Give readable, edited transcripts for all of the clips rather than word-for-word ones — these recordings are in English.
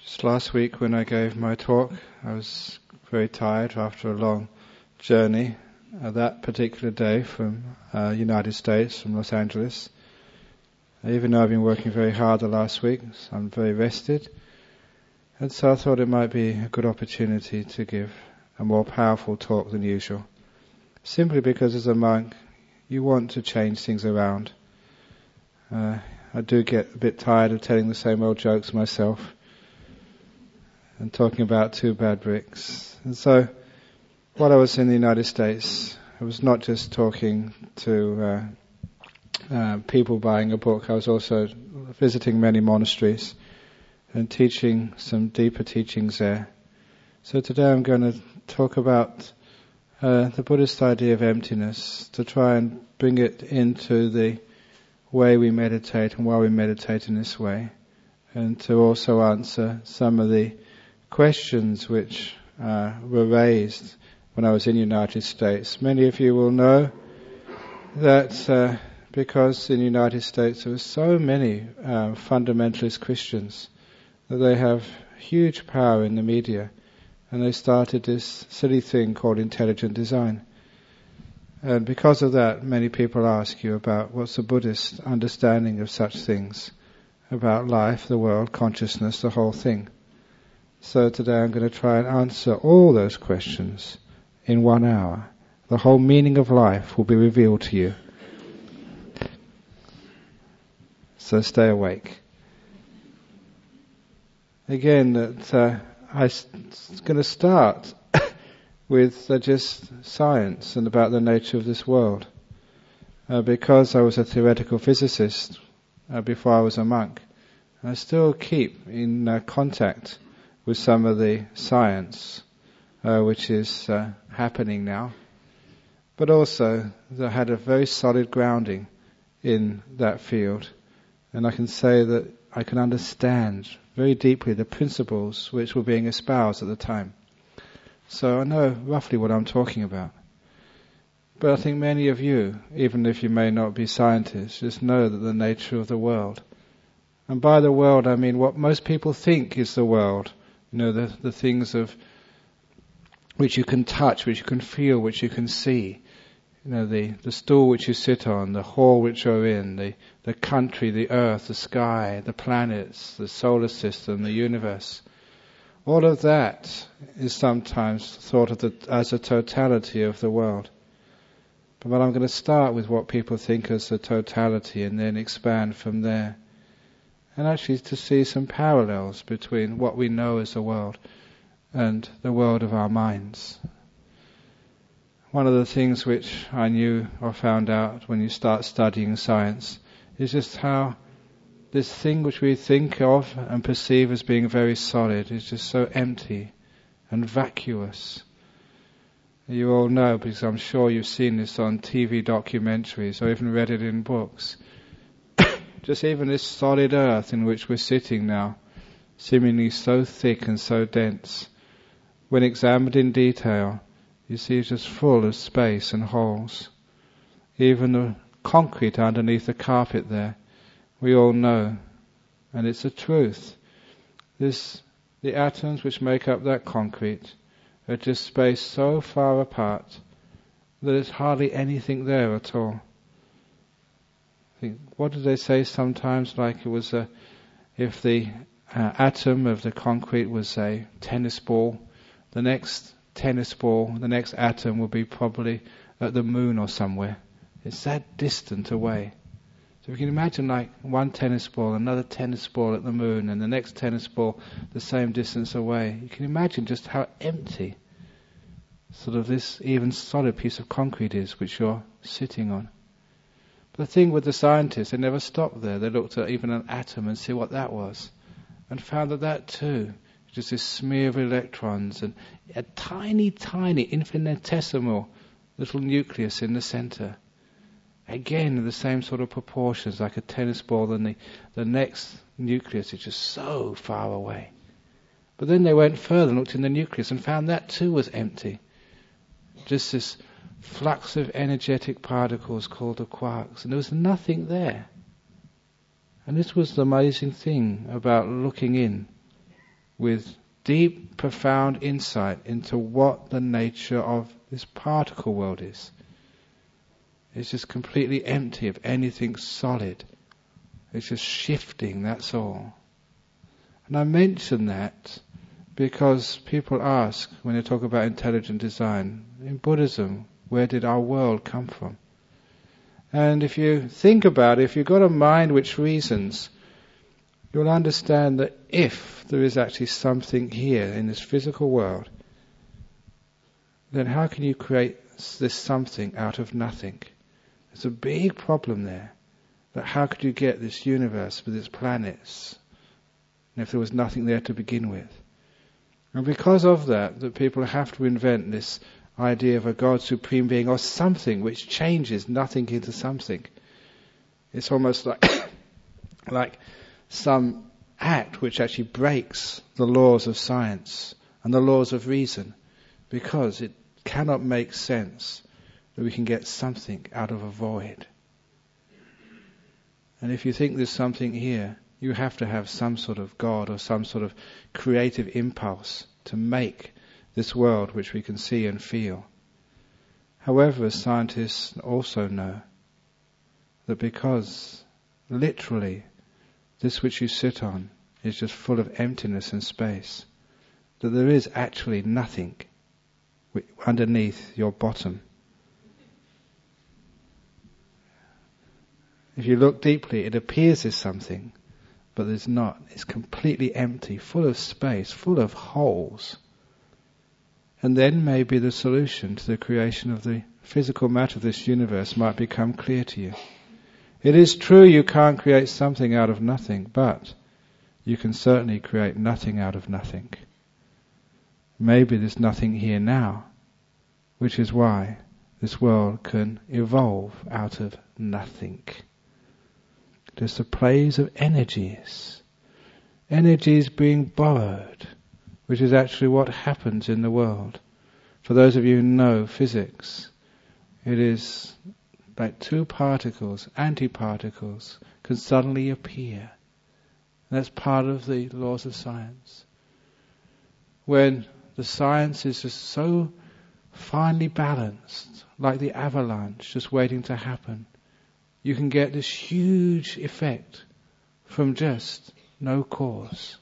Just last week when I gave my talk, I was very tired after a long journey. That particular day from United States, from Los Angeles. Even though I've been working very hard the last week, so I'm very rested. And so I thought it might be a good opportunity to give a more powerful talk than usual. Simply because as a monk, you want to change things around. I do get a bit tired of telling the same old jokes myself and talking about two bad bricks. And so, while I was in the United States, I was not just talking to people buying a book. I was also visiting many monasteries and teaching some deeper teachings there. So today I'm going to talk about the Buddhist idea of emptiness, to try and bring it into the way we meditate and why we meditate in this way, and to also answer some of the questions which were raised when I was in the United States. Many of you will know that because in the United States there were so many fundamentalist Christians that they have huge power in the media, and they started this silly thing called intelligent design. And because of that, many people ask you about what's the Buddhist understanding of such things, about life, the world, consciousness, the whole thing. So today I'm going to try and answer all those questions in 1 hour. The whole meaning of life will be revealed to you. So stay awake. Again, I'm going to start with just science and about the nature of this world. Because I was a theoretical physicist before I was a monk, I still keep in contact with some of the science which is happening now. But also, I had a very solid grounding in that field. And I can say that I can understand very deeply the principles which were being espoused at the time. So I know roughly what I'm talking about. But I think many of you, even if you may not be scientists, just know that the nature of the world. And by the world I mean what most people think is the world. You know, the things of which you can touch, which you can feel, which you can see. You know, the stool which you sit on, the hall which you're in, the country, the earth, the sky, the planets, the solar system, the universe. All of that is sometimes thought of as a totality of the world. But I'm going to start with what people think as the totality and then expand from there. And actually to see some parallels between what we know as the world and the world of our minds. One of the things which I knew or found out when you start studying science is just how this thing which we think of and perceive as being very solid is just so empty and vacuous. You all know, because I'm sure you've seen this on TV documentaries or even read it in books. Just even this solid earth in which we're sitting now, seemingly so thick and so dense, when examined in detail, you see it's just full of space and holes. Even the concrete underneath the carpet there, we all know, and it's a truth. The atoms which make up that concrete are just spaced so far apart that there's hardly anything there at all. What do they say sometimes? Like it was if the atom of the concrete was a tennis ball, the next tennis ball, the next atom will be probably at the moon or somewhere. It's that distant away. So if you can imagine like one tennis ball, another tennis ball at the moon, and the next tennis ball the same distance away, you can imagine just how empty sort of this even solid piece of concrete is which you're sitting on. But the thing with the scientists, they never stopped there. They looked at even an atom and see what that was, and found that too, just this smear of electrons and a tiny, tiny, infinitesimal little nucleus in the center. Again, in the same sort of proportions, like a tennis ball, and the next nucleus is just so far away. But then they went further and looked in the nucleus and found that too was empty. Just this flux of energetic particles called the quarks, and there was nothing there. And this was the amazing thing about looking in. with deep, profound insight into what the nature of this particle world is. It's just completely empty of anything solid. It's just shifting, that's all. And I mention that because people ask, when they talk about intelligent design, in Buddhism, where did our world come from? And if you think about it, if you've got a mind which reasons, you'll understand that if there is actually something here in this physical world, then how can you create this something out of nothing? There's a big problem there. That how could you get this universe with its planets if there was nothing there to begin with? And because of that people have to invent this idea of a God, supreme being, or something which changes nothing into something. It's almost like some act which actually breaks the laws of science and the laws of reason, because it cannot make sense that we can get something out of a void. And if you think there's something here, you have to have some sort of God or some sort of creative impulse to make this world which we can see and feel. However, scientists also know that because literally this which you sit on is just full of emptiness and space, that there is actually nothing underneath your bottom. If you look deeply, it appears as something, but there's not. It's completely empty, full of space, full of holes. And then maybe the solution to the creation of the physical matter of this universe might become clear to you. It is true you can't create something out of nothing, but you can certainly create nothing out of nothing. Maybe there's nothing here now, which is why this world can evolve out of nothing. Just the plays of energies being borrowed, which is actually what happens in the world. For those of you who know physics, it is like two particles, antiparticles, can suddenly appear. And that's part of the laws of science. When the science is just so finely balanced, like the avalanche just waiting to happen, you can get this huge effect from just no cause.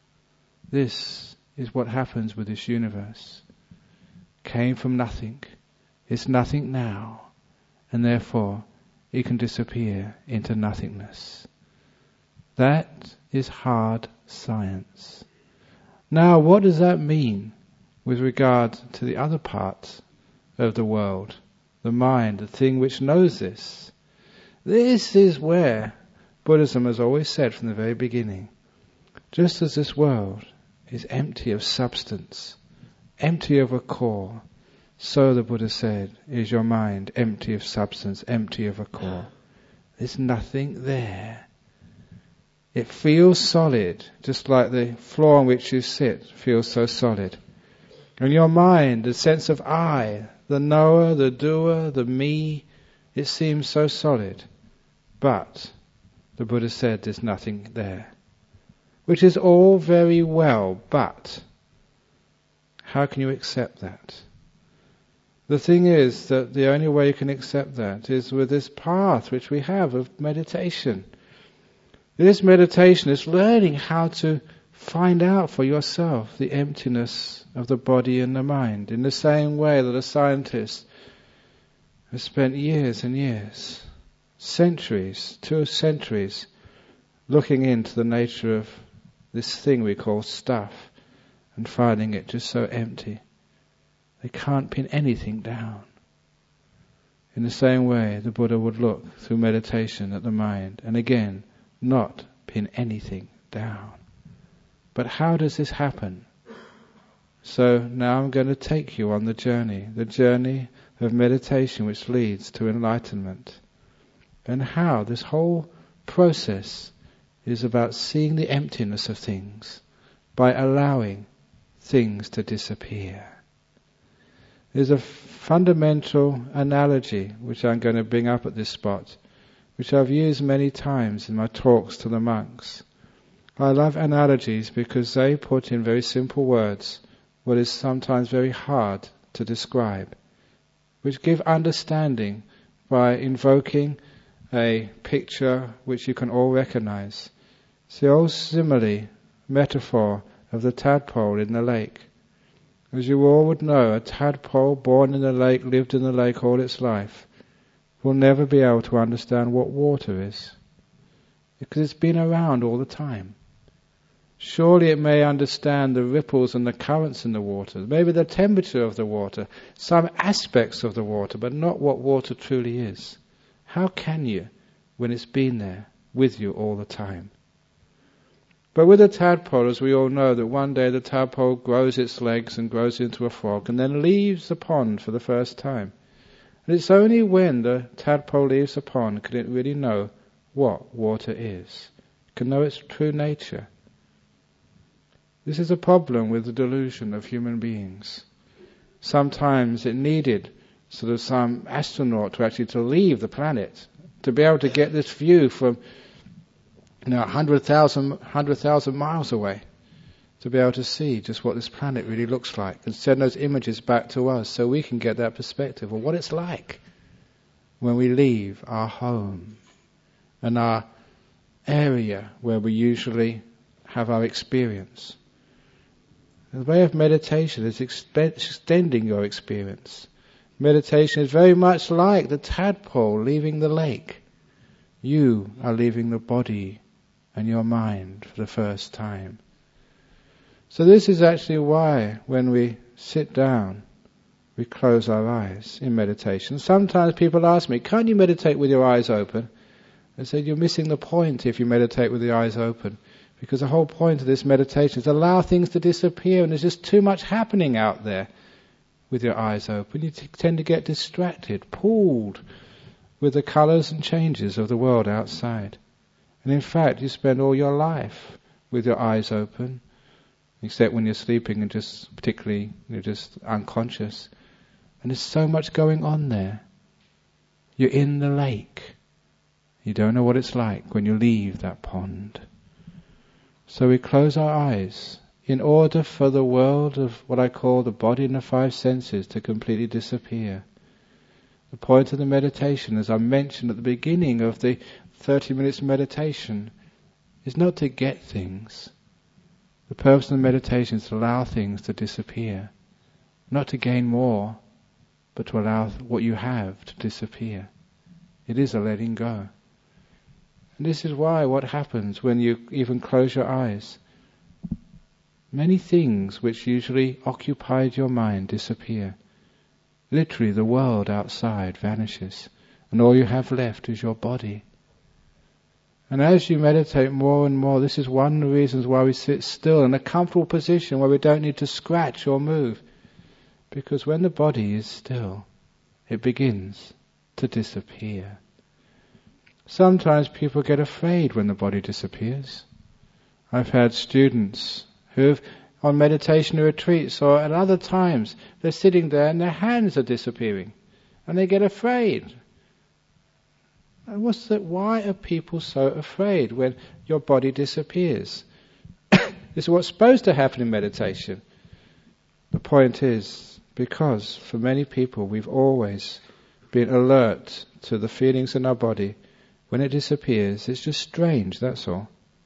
This is what happens with this universe. Came from nothing. It's nothing now. And therefore, it can disappear into nothingness. That is hard science. Now, what does that mean with regard to the other parts of the world? The mind, the thing which knows this. This is where Buddhism has always said from the very beginning, just as this world is empty of substance, empty of a core, so the Buddha said, is your mind empty of substance, empty of a core. There's nothing there. It feels solid, just like the floor on which you sit feels so solid. And your mind, the sense of I, the knower, the doer, the me, it seems so solid. But the Buddha said there's nothing there. Which is all very well, but how can you accept that? The thing is that the only way you can accept that is with this path which we have of meditation. This meditation is learning how to find out for yourself the emptiness of the body and the mind, in the same way that a scientist has spent years and years, centuries, 2 centuries, looking into the nature of this thing we call stuff and finding it just so empty. They can't pin anything down. In the same way, the Buddha would look through meditation at the mind and again not pin anything down. But how does this happen? So now I'm going to take you on the journey of meditation which leads to enlightenment. And how this whole process is about seeing the emptiness of things by allowing things to disappear. There's a fundamental analogy which I'm going to bring up at this spot, which I've used many times in my talks to the monks. I love analogies because they put in very simple words what is sometimes very hard to describe, which give understanding by invoking a picture which you can all recognize. It's the old simile, metaphor of the tadpole in the lake. As you all would know, a tadpole born in the lake, lived in the lake all its life, will never be able to understand what water is, because it's been around all the time. Surely it may understand the ripples and the currents in the water, maybe the temperature of the water, some aspects of the water, but not what water truly is. How can you, when it's been there with you all the time? But with a tadpole, as we all know, that one day the tadpole grows its legs and grows into a frog and then leaves the pond for the first time. And it's only when the tadpole leaves the pond can it really know what water is, can know its true nature. This is a problem with the delusion of human beings. Sometimes it needed sort of some astronaut to leave the planet, to be able to get this view from 100,000 miles away, to be able to see just what this planet really looks like and send those images back to us so we can get that perspective of what it's like when we leave our home and our area where we usually have our experience. The way of meditation is extending your experience. Meditation is very much like the tadpole leaving the lake. You are leaving the body and your mind for the first time. So this is actually why when we sit down, we close our eyes in meditation. Sometimes people ask me, can't you meditate with your eyes open? I said, you're missing the point if you meditate with the eyes open. Because the whole point of this meditation is to allow things to disappear, and there's just too much happening out there with your eyes open. You tend to get distracted, pulled with the colours and changes of the world outside. And in fact, you spend all your life with your eyes open, except when you're sleeping and just particularly you're just unconscious. And there's so much going on there. You're in the lake. You don't know what it's like when you leave that pond. So we close our eyes in order for the world of what I call the body and the five senses to completely disappear. The point of the meditation, as I mentioned at the beginning of the 30 minutes meditation, is not to get things. The purpose of the meditation is to allow things to disappear. Not to gain more, but to allow what you have to disappear. It is a letting go. And this is why what happens when you even close your eyes, many things which usually occupied your mind disappear. Literally the world outside vanishes, and all you have left is your body. And as you meditate more and more, this is one of the reasons why we sit still in a comfortable position where we don't need to scratch or move. Because when the body is still, it begins to disappear. Sometimes people get afraid when the body disappears. I've had students who've, on meditation retreats or at other times, they're sitting there and their hands are disappearing. And they get afraid. And why are people so afraid when your body disappears? This is what's supposed to happen in meditation. The point is, because for many people we've always been alert to the feelings in our body. When it disappears, it's just strange, that's all.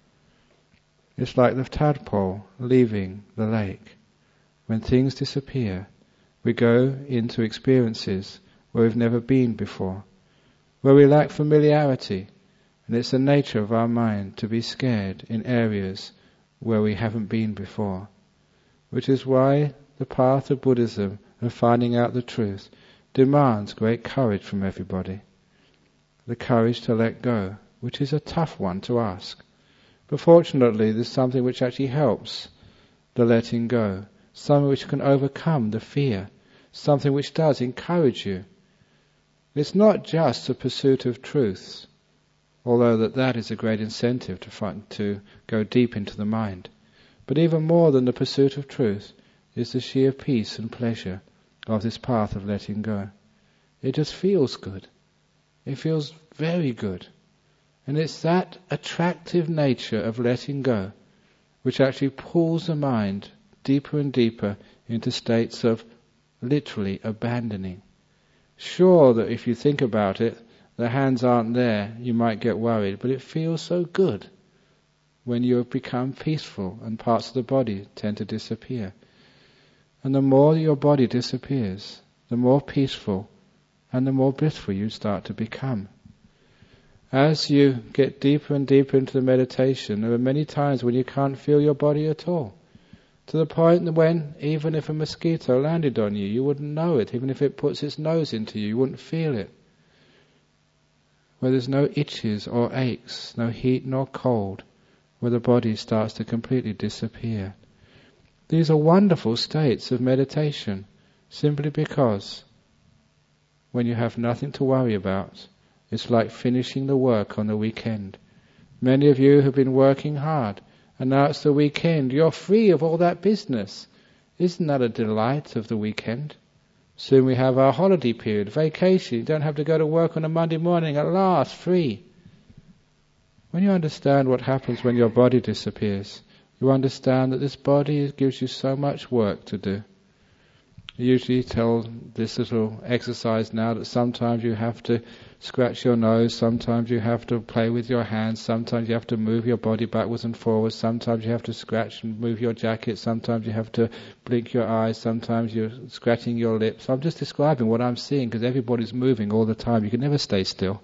It's like the tadpole leaving the lake. When things disappear, we go into experiences where we've never been before, where we lack familiarity, and it's the nature of our mind to be scared in areas where we haven't been before. Which is why the path of Buddhism, of finding out the truth, demands great courage from everybody. The courage to let go, which is a tough one to ask. But fortunately, there's something which actually helps the letting go, something which can overcome the fear, something which does encourage you. It's not just the pursuit of truth, although that is a great incentive to go deep into the mind. But even more than the pursuit of truth is the sheer peace and pleasure of this path of letting go. It just feels good. It feels very good. And it's that attractive nature of letting go which actually pulls the mind deeper and deeper into states of literally abandoning. Sure that if you think about it, the hands aren't there, you might get worried, but it feels so good when you have become peaceful and parts of the body tend to disappear. And the more your body disappears, the more peaceful and the more blissful you start to become. As you get deeper and deeper into the meditation, there are many times when you can't feel your body at all. To the point when, even if a mosquito landed on you, you wouldn't know it. Even if it puts its nose into you, you wouldn't feel it. Where there's no itches or aches, no heat nor cold, where the body starts to completely disappear. These are wonderful states of meditation, simply because when you have nothing to worry about, it's like finishing the work on the weekend. Many of you have been working hard, and now it's the weekend. You're free of all that business. Isn't that a delight of the weekend? Soon we have our holiday period, vacation. You don't have to go to work on a Monday morning, at last, free. When you understand what happens when your body disappears, you understand that this body gives you so much work to do. I usually tell this little exercise now that sometimes you have to scratch your nose, sometimes you have to play with your hands, sometimes you have to move your body backwards and forwards, sometimes you have to scratch and move your jacket, sometimes you have to blink your eyes, sometimes you're scratching your lips. I'm just describing what I'm seeing because everybody's moving all the time. You can never stay still.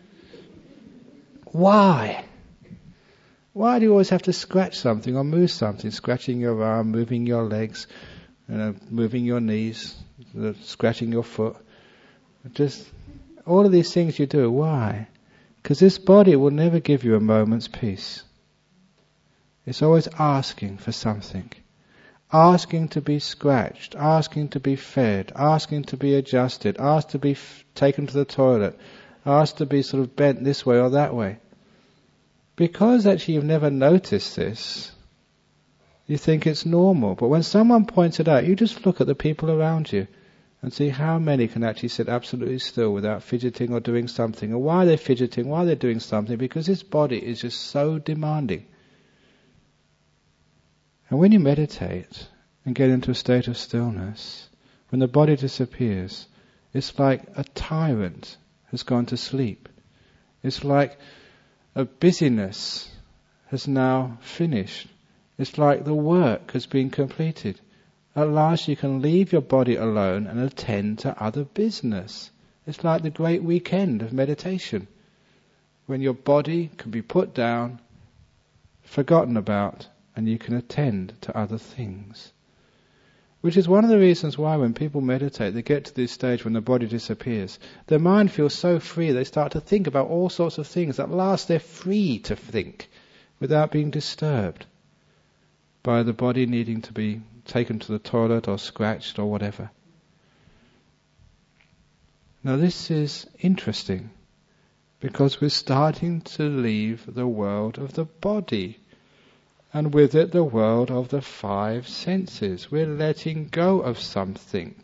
Why? Why do you always have to scratch something or move something? Scratching your arm, moving your legs, moving your knees, scratching your foot. Just all of these things you do. Why? Because this body will never give you a moment's peace. It's always asking for something. Asking to be scratched, asking to be fed, asking to be adjusted, asked to be taken to the toilet, asked to be sort of bent this way or that way. Because actually you've never noticed this, you think it's normal. But when someone points it out, you just look at the people around you and see how many can actually sit absolutely still without fidgeting or doing something. And why they're fidgeting, why they're doing something, because this body is just so demanding. And when you meditate and get into a state of stillness, when the body disappears, it's like a tyrant has gone to sleep. It's like a busyness has now finished. It's like the work has been completed. At last you can leave your body alone and attend to other business. It's like the great weekend of meditation, when your body can be put down, forgotten about, and you can attend to other things. Which is one of the reasons why when people meditate, they get to this stage when the body disappears. Their mind feels so free, they start to think about all sorts of things. At last they're free to think without being disturbed by the body needing to be taken to the toilet or scratched or whatever. Now this is interesting because we're starting to leave the world of the body, and with it the world of the five senses. We're letting go of something.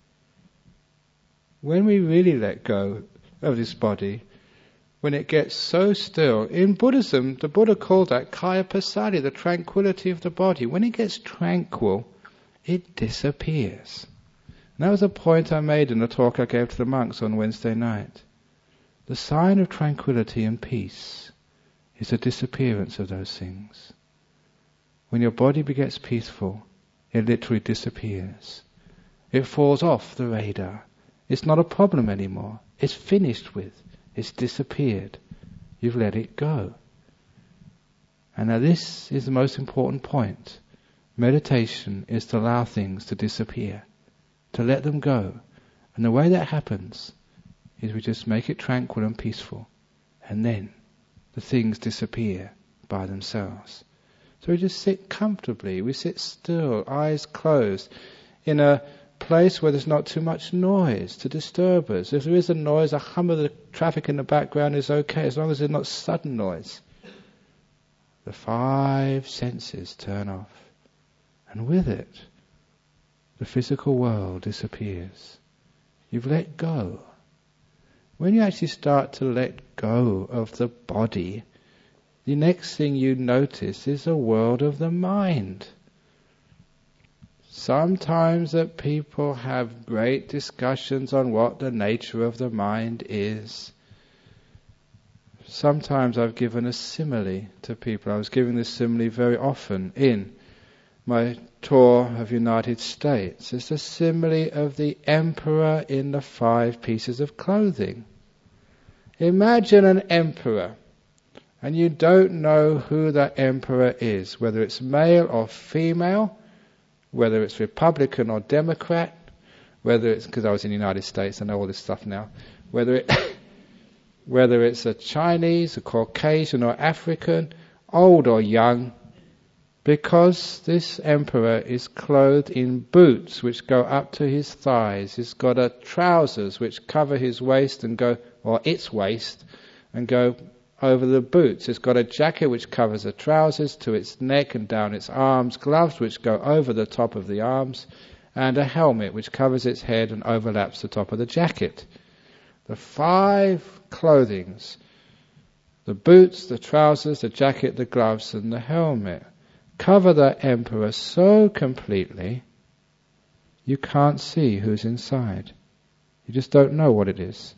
When we really let go of this body, when it gets so still, in Buddhism, the Buddha called that kaya passaddhi, the tranquility of the body. When it gets tranquil, it disappears. And that was a point I made in the talk I gave to the monks on Wednesday night. The sign of tranquility and peace is the disappearance of those things. When your body gets peaceful, it literally disappears. It falls off the radar. It's not a problem anymore. It's finished with. It's disappeared. You've let it go. And now this is the most important point. Meditation is to allow things to disappear, to let them go. And the way that happens is we just make it tranquil and peaceful. And then the things disappear by themselves. So we just sit comfortably, we sit still, eyes closed, in a place where there's not too much noise to disturb us. If there is a noise, a hum of the traffic in the background is okay, as long as there's not sudden noise. The five senses turn off, and with it, the physical world disappears. You've let go. When you actually start to let go of the body, the next thing you notice is a world of the mind. Sometimes that people have great discussions on what the nature of the mind is. Sometimes I've given a simile to people. I was giving this simile very often in my tour of United States. It's a simile of the emperor in the 5 pieces of clothing. Imagine an emperor, and you don't know who that emperor is, whether it's male or female, whether it's Republican or Democrat, whether it's, because I was in the United States, I know all this stuff now, whether it's a Chinese, a Caucasian or African, old or young, because this emperor is clothed in boots which go up to his thighs. He's got a trousers which cover his waist and go, or its waist, and go over the boots. It's got a jacket which covers the trousers to its neck and down its arms, gloves which go over the top of the arms, and a helmet which covers its head and overlaps the top of the jacket. The 5 clothings, the boots, the trousers, the jacket, the gloves, and the helmet, cover the emperor so completely you can't see who's inside. You just don't know what it is.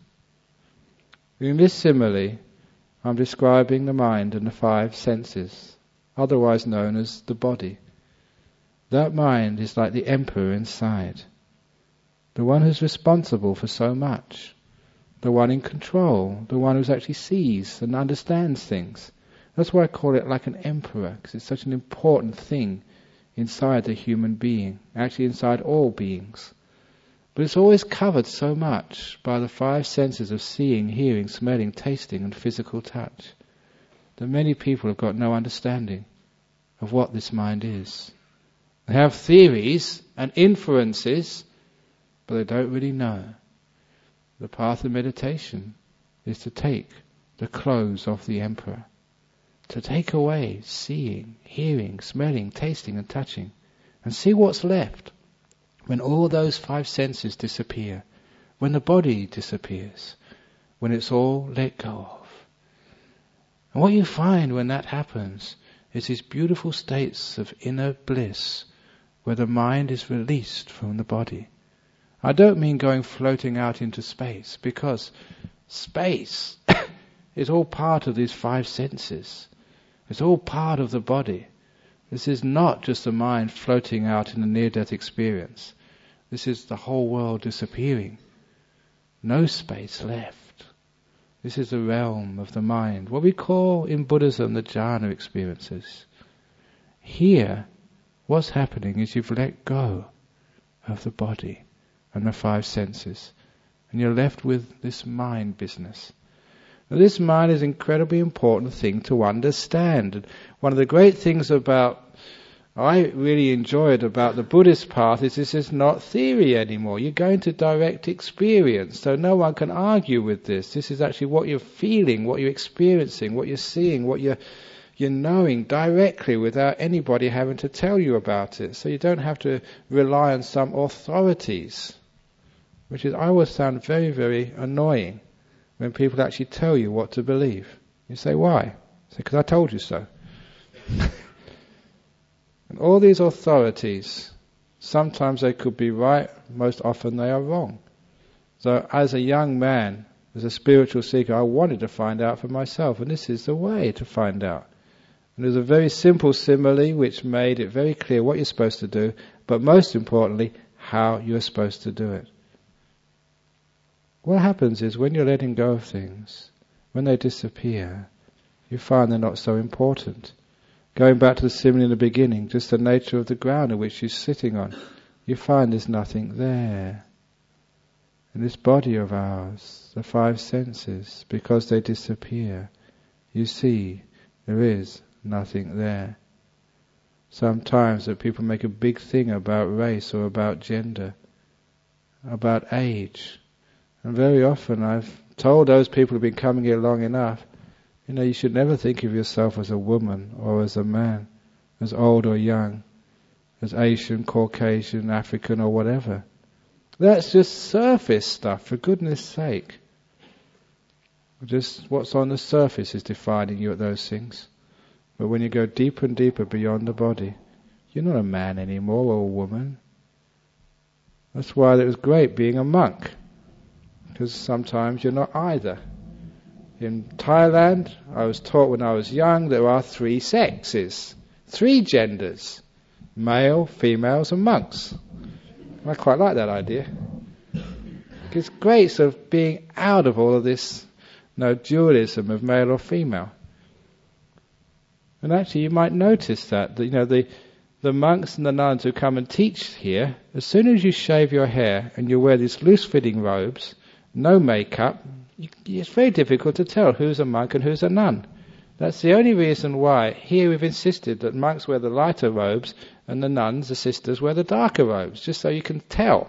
In this simile, I'm describing the mind and the 5 senses, otherwise known as the body. That mind is like the emperor inside, the one who's responsible for so much, the one in control, the one who actually sees and understands things. That's why I call it like an emperor, because it's such an important thing inside the human being, actually inside all beings. But it's always covered so much by the 5 senses of seeing, hearing, smelling, tasting and physical touch that many people have got no understanding of what this mind is. They have theories and inferences, but they don't really know. The path of meditation is to take the clothes off the emperor, to take away seeing, hearing, smelling, tasting and touching, and see what's left when all those 5 senses disappear, when the body disappears, when it's all let go of. And what you find when that happens is these beautiful states of inner bliss where the mind is released from the body. I don't mean going floating out into space, because space is all part of these 5 senses. It's all part of the body. This is not just the mind floating out in a near-death experience. This is the whole world disappearing. No space left. This is the realm of the mind, what we call in Buddhism the jhana experiences. Here, what's happening is you've let go of the body and the 5 senses, and you're left with this mind business. Now, this mind is an incredibly important thing to understand. And one of the great things I really enjoyed about the Buddhist path is this is not theory anymore. You're going to direct experience, so no one can argue with this. This is actually what you're feeling, what you're experiencing, what you're seeing, what you're knowing directly without anybody having to tell you about it. So you don't have to rely on some authorities, which is, I always found very, very annoying when people actually tell you what to believe. You say, why? I say, because I told you so. And all these authorities, sometimes they could be right, most often they are wrong. So as a young man, as a spiritual seeker, I wanted to find out for myself, and this is the way to find out. And there's a very simple simile which made it very clear what you're supposed to do, but most importantly, how you're supposed to do it. What happens is when you're letting go of things, when they disappear, you find they're not so important. Going back to the simile in the beginning, just the nature of the ground on which you're sitting on, you find there's nothing there. In this body of ours, the 5 senses, because they disappear, you see there is nothing there. Sometimes that people make a big thing about race or about gender, about age. And very often I've told those people who've been coming here long enough, you should never think of yourself as a woman or as a man, as old or young, as Asian, Caucasian, African or whatever. That's just surface stuff, for goodness sake. Just what's on the surface is defining you at those things. But when you go deeper and deeper beyond the body, you're not a man anymore or a woman. That's why it was great being a monk, because sometimes you're not either. In Thailand, I was taught when I was young there are 3 sexes, 3 genders, male, females and monks. I quite like that idea. It's great sort of being out of all of this dualism of male or female. And actually you might notice that the monks and the nuns who come and teach here, as soon as you shave your hair and you wear these loose-fitting robes, no makeup, it's very difficult to tell who's a monk and who's a nun. That's the only reason why here we've insisted that monks wear the lighter robes and the nuns, the sisters, wear the darker robes, just so you can tell.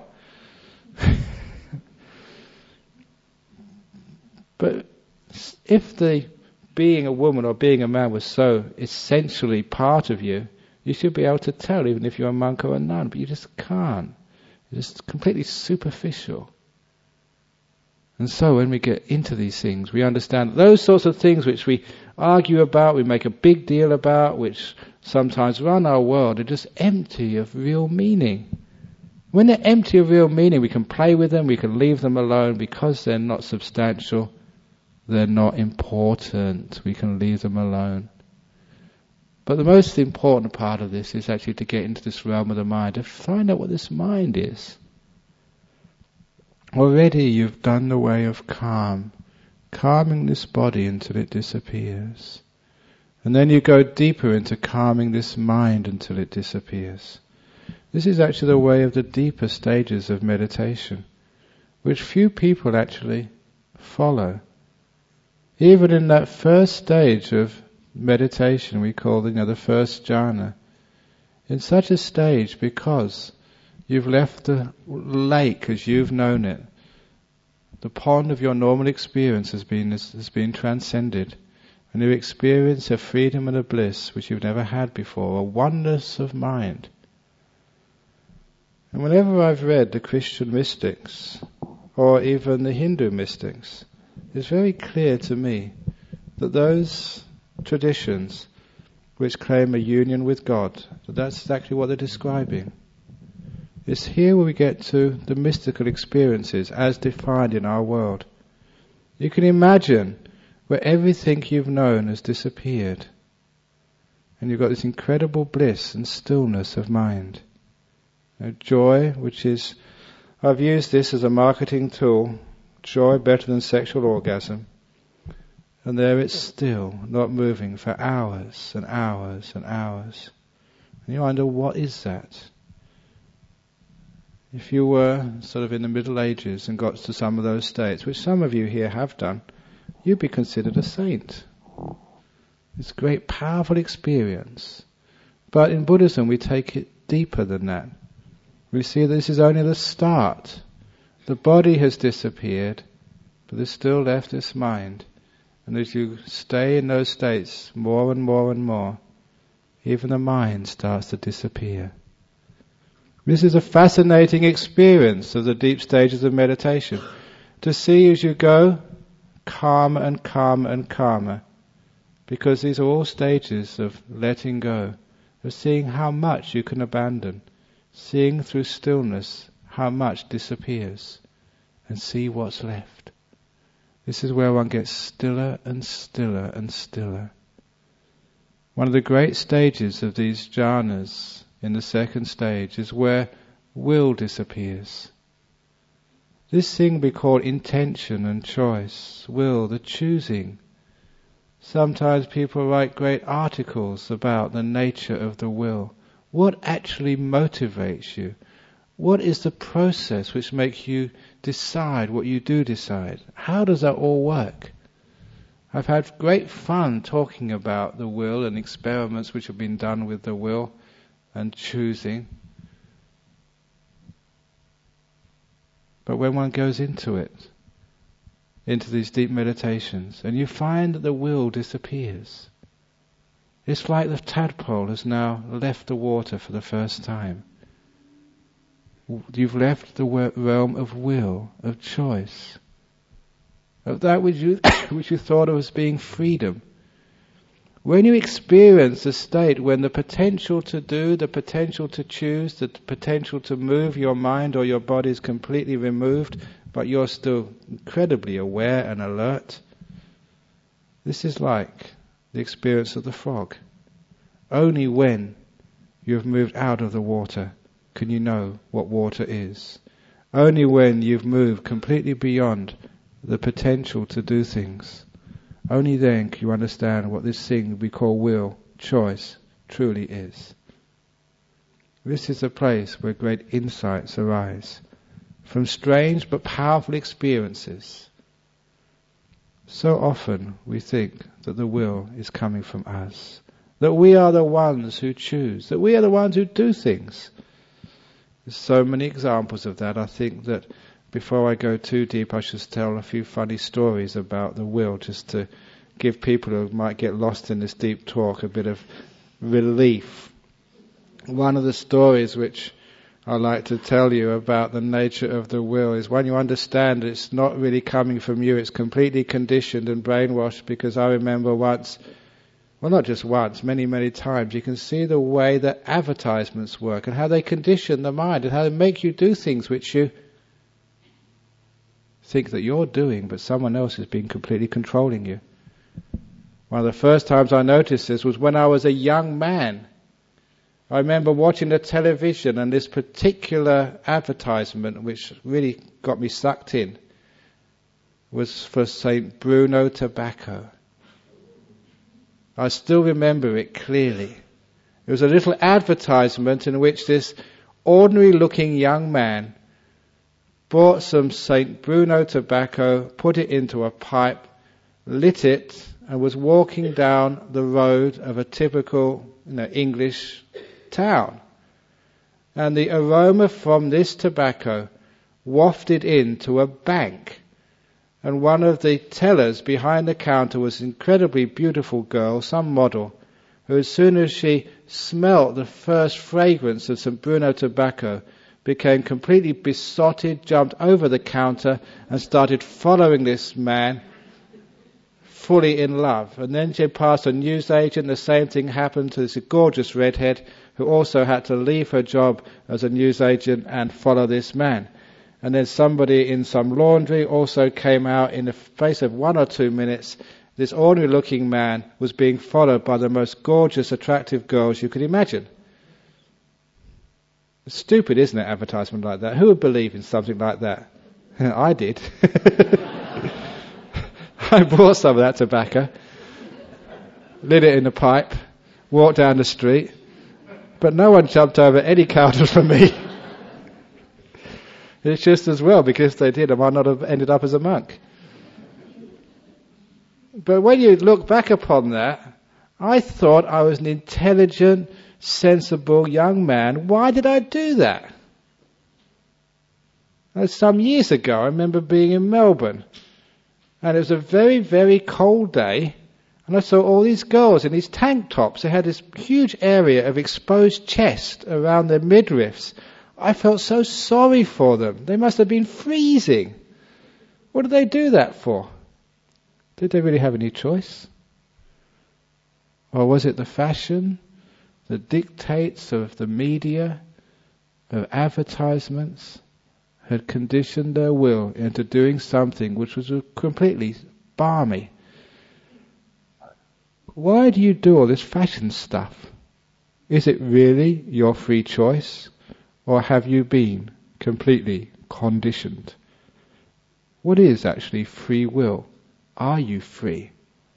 But if the being a woman or being a man was so essentially part of you, you should be able to tell even if you're a monk or a nun, but you just can't. It's just completely superficial. And so when we get into these things, we understand those sorts of things which we argue about, we make a big deal about, which sometimes run our world, are just empty of real meaning. When they're empty of real meaning, we can play with them, we can leave them alone because they're not substantial, they're not important, we can leave them alone. But the most important part of this is actually to get into this realm of the mind, to find out what this mind is. Already you've done the way of calming this body until it disappears. And then you go deeper into calming this mind until it disappears. This is actually the way of the deeper stages of meditation, which few people actually follow. Even in that first stage of meditation we call the first jhana, in such a stage, because you've left the lake as you've known it, the pond of your normal experience has been transcended, and you experience a freedom and a bliss which you've never had before, a oneness of mind. And whenever I've read the Christian mystics, or even the Hindu mystics, it's very clear to me that those traditions which claim a union with God, that's exactly what they're describing. It's here where we get to the mystical experiences as defined in our world. You can imagine where everything you've known has disappeared, and you've got this incredible bliss and stillness of mind. Joy, which is, I've used this as a marketing tool, joy better than sexual orgasm. And there it's still, not moving for hours and hours and hours. And you wonder, what is that? If you were sort of in the Middle Ages and got to some of those states, which some of you here have done, you'd be considered a saint. It's a great, powerful experience. But in Buddhism, we take it deeper than that. We see that this is only the start. The body has disappeared, but there's still left this mind. And as you stay in those states more and more and more, even the mind starts to disappear. This is a fascinating experience of the deep stages of meditation. To see as you go, calmer and calmer and calmer. Because these are all stages of letting go, of seeing how much you can abandon, seeing through stillness how much disappears, and see what's left. This is where one gets stiller and stiller and stiller. One of the great stages of these jhanas in the second stage is where will disappears. This thing we call intention and choice, will, the choosing. Sometimes people write great articles about the nature of the will. What actually motivates you? What is the process which makes you decide what you do decide? How does that all work? I've had great fun talking about the will and experiments which have been done with the will and choosing. But when one goes into it, into these deep meditations, and you find that the will disappears, it's like the tadpole has now left the water for the first time. You've left the realm of will, of choice, of that which you which you thought of as being freedom. When you experience a state when the potential to do, the potential to choose, the potential to move your mind or your body is completely removed, but you're still incredibly aware and alert, this is like the experience of the frog. Only when you've moved out of the water can you know what water is. Only when you've moved completely beyond the potential to do things, only then can you understand what this thing we call will, choice, truly is. This is a place where great insights arise from strange but powerful experiences. So often we think that the will is coming from us, that we are the ones who choose, that we are the ones who do things. There's so many examples of that. I think that before I go too deep, I should tell a few funny stories about the will, just to give people who might get lost in this deep talk a bit of relief. One of the stories which I like to tell you about the nature of the will is when you understand it's not really coming from you, it's completely conditioned and brainwashed. Because I remember once, well, not just once, many, many times, you can see the way that advertisements work and how they condition the mind and how they make you do things which you think that you're doing, but someone else has been completely controlling you. One of the first times I noticed this was when I was a young man. I remember watching the television and this particular advertisement, which really got me sucked in, was for St. Bruno tobacco. I still remember it clearly. It was a little advertisement in which this ordinary looking young man bought some St. Bruno tobacco, put it into a pipe, lit it, and was walking down the road of a typical, English town. And the aroma from this tobacco wafted into a bank. And one of the tellers behind the counter was an incredibly beautiful girl, some model, who as soon as she smelt the first fragrance of St. Bruno tobacco, became completely besotted, jumped over the counter and started following this man, fully in love. And then she passed a newsagent. The same thing happened to this gorgeous redhead who also had to leave her job as a newsagent and follow this man. And then somebody in some laundry also came out. In the space of 1 or 2 minutes, this ordinary looking man was being followed by the most gorgeous, attractive girls you could imagine. It's stupid, isn't it, advertisement like that? Who would believe in something like that? I did. I bought some of that tobacco, lit it in a pipe, walked down the street, but no one jumped over any counter for me. It's just as well, because if they did, I might not have ended up as a monk. But when you look back upon that, I thought I was an intelligent, sensible young man. Why did I do that? Some years ago, I remember being in Melbourne, and it was a very, very cold day, and I saw all these girls in these tank tops. They had this huge area of exposed chest around their midriffs. I felt so sorry for them. They must have been freezing. What did they do that for? Did they really have any choice? Or was it the fashion, the dictates of the media, of advertisements, had conditioned their will into doing something which was completely balmy? Why do you do all this fashion stuff? Is it really your free choice? Or have you been completely conditioned? What is actually free will? Are you free?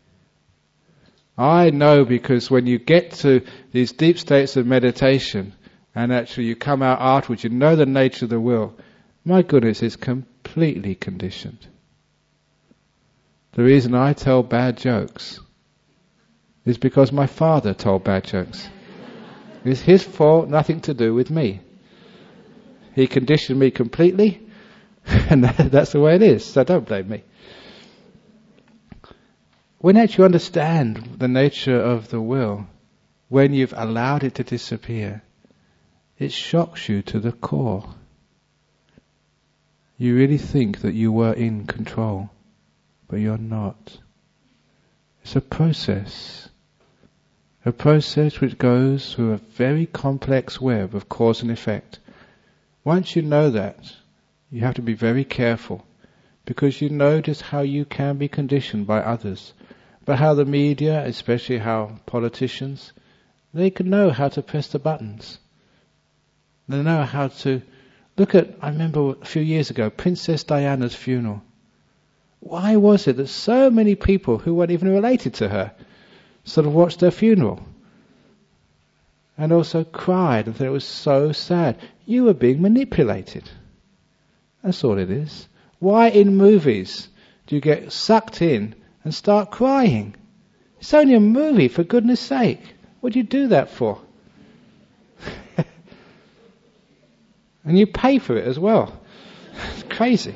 I know, because when you get to these deep states of meditation and actually you come out afterwards, you know the nature of the will. My goodness, it's completely conditioned. The reason I tell bad jokes is because my father told bad jokes. It's his fault, nothing to do with me. He conditioned me completely, and that's the way it is, so don't blame me. When actually you understand the nature of the will, when you've allowed it to disappear, it shocks you to the core. You really think that you were in control, but you're not. It's a process. A process which goes through a very complex web of cause and effect. Once you know that, you have to be very careful, because you know just how you can be conditioned by others, but how the media, especially how politicians, they can know how to press the buttons. They know how to look at, I remember a few years ago, Princess Diana's funeral. Why was it that so many people who weren't even related to her sort of watched her funeral? And also cried and thought it was so sad. You were being manipulated. That's all it is. Why in movies do you get sucked in and start crying? It's only a movie, for goodness sake. What do you do that for? And you pay for it as well. It's crazy.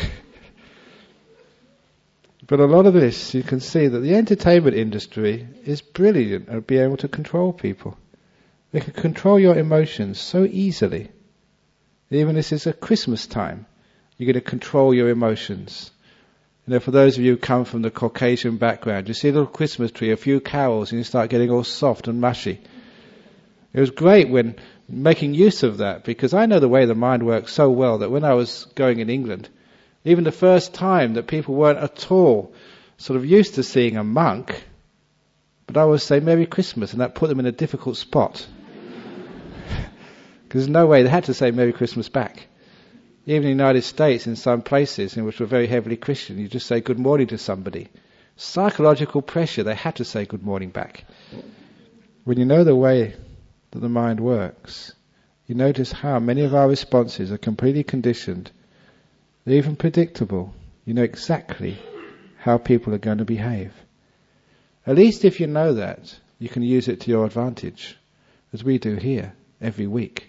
But a lot of this, you can see that the entertainment industry is brilliant at being able to control people. They can control your emotions so easily. Even this is a Christmas time, you're going to control your emotions. You know, for those of you who come from the Caucasian background, you see a little Christmas tree, a few carols, and you start getting all soft and mushy. It was great when making use of that, because I know the way the mind works so well that when I was going in England, even the first time that people weren't at all sort of used to seeing a monk, but I would say Merry Christmas, and that put them in a difficult spot. Because there's no way, they had to say Merry Christmas back. Even in the United States, in some places in which were very heavily Christian, you just say good morning to somebody. Psychological pressure, they had to say good morning back. When you know the way that the mind works, you notice how many of our responses are completely conditioned. They're even predictable. You know exactly how people are going to behave. At least if you know that, you can use it to your advantage, as we do here every week.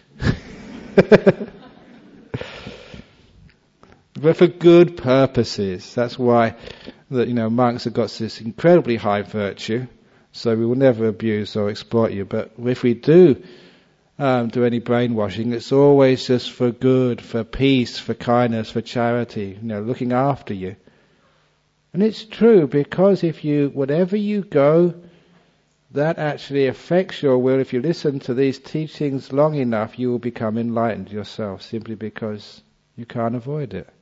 But for good purposes. That's why monks have got this incredibly high virtue, so we will never abuse or exploit you. But if we do any brainwashing, it's always just for good, for peace, for kindness, for charity, looking after you. And it's true, because whatever you go, that actually affects your will. If you listen to these teachings long enough, you will become enlightened yourself, simply because you can't avoid it.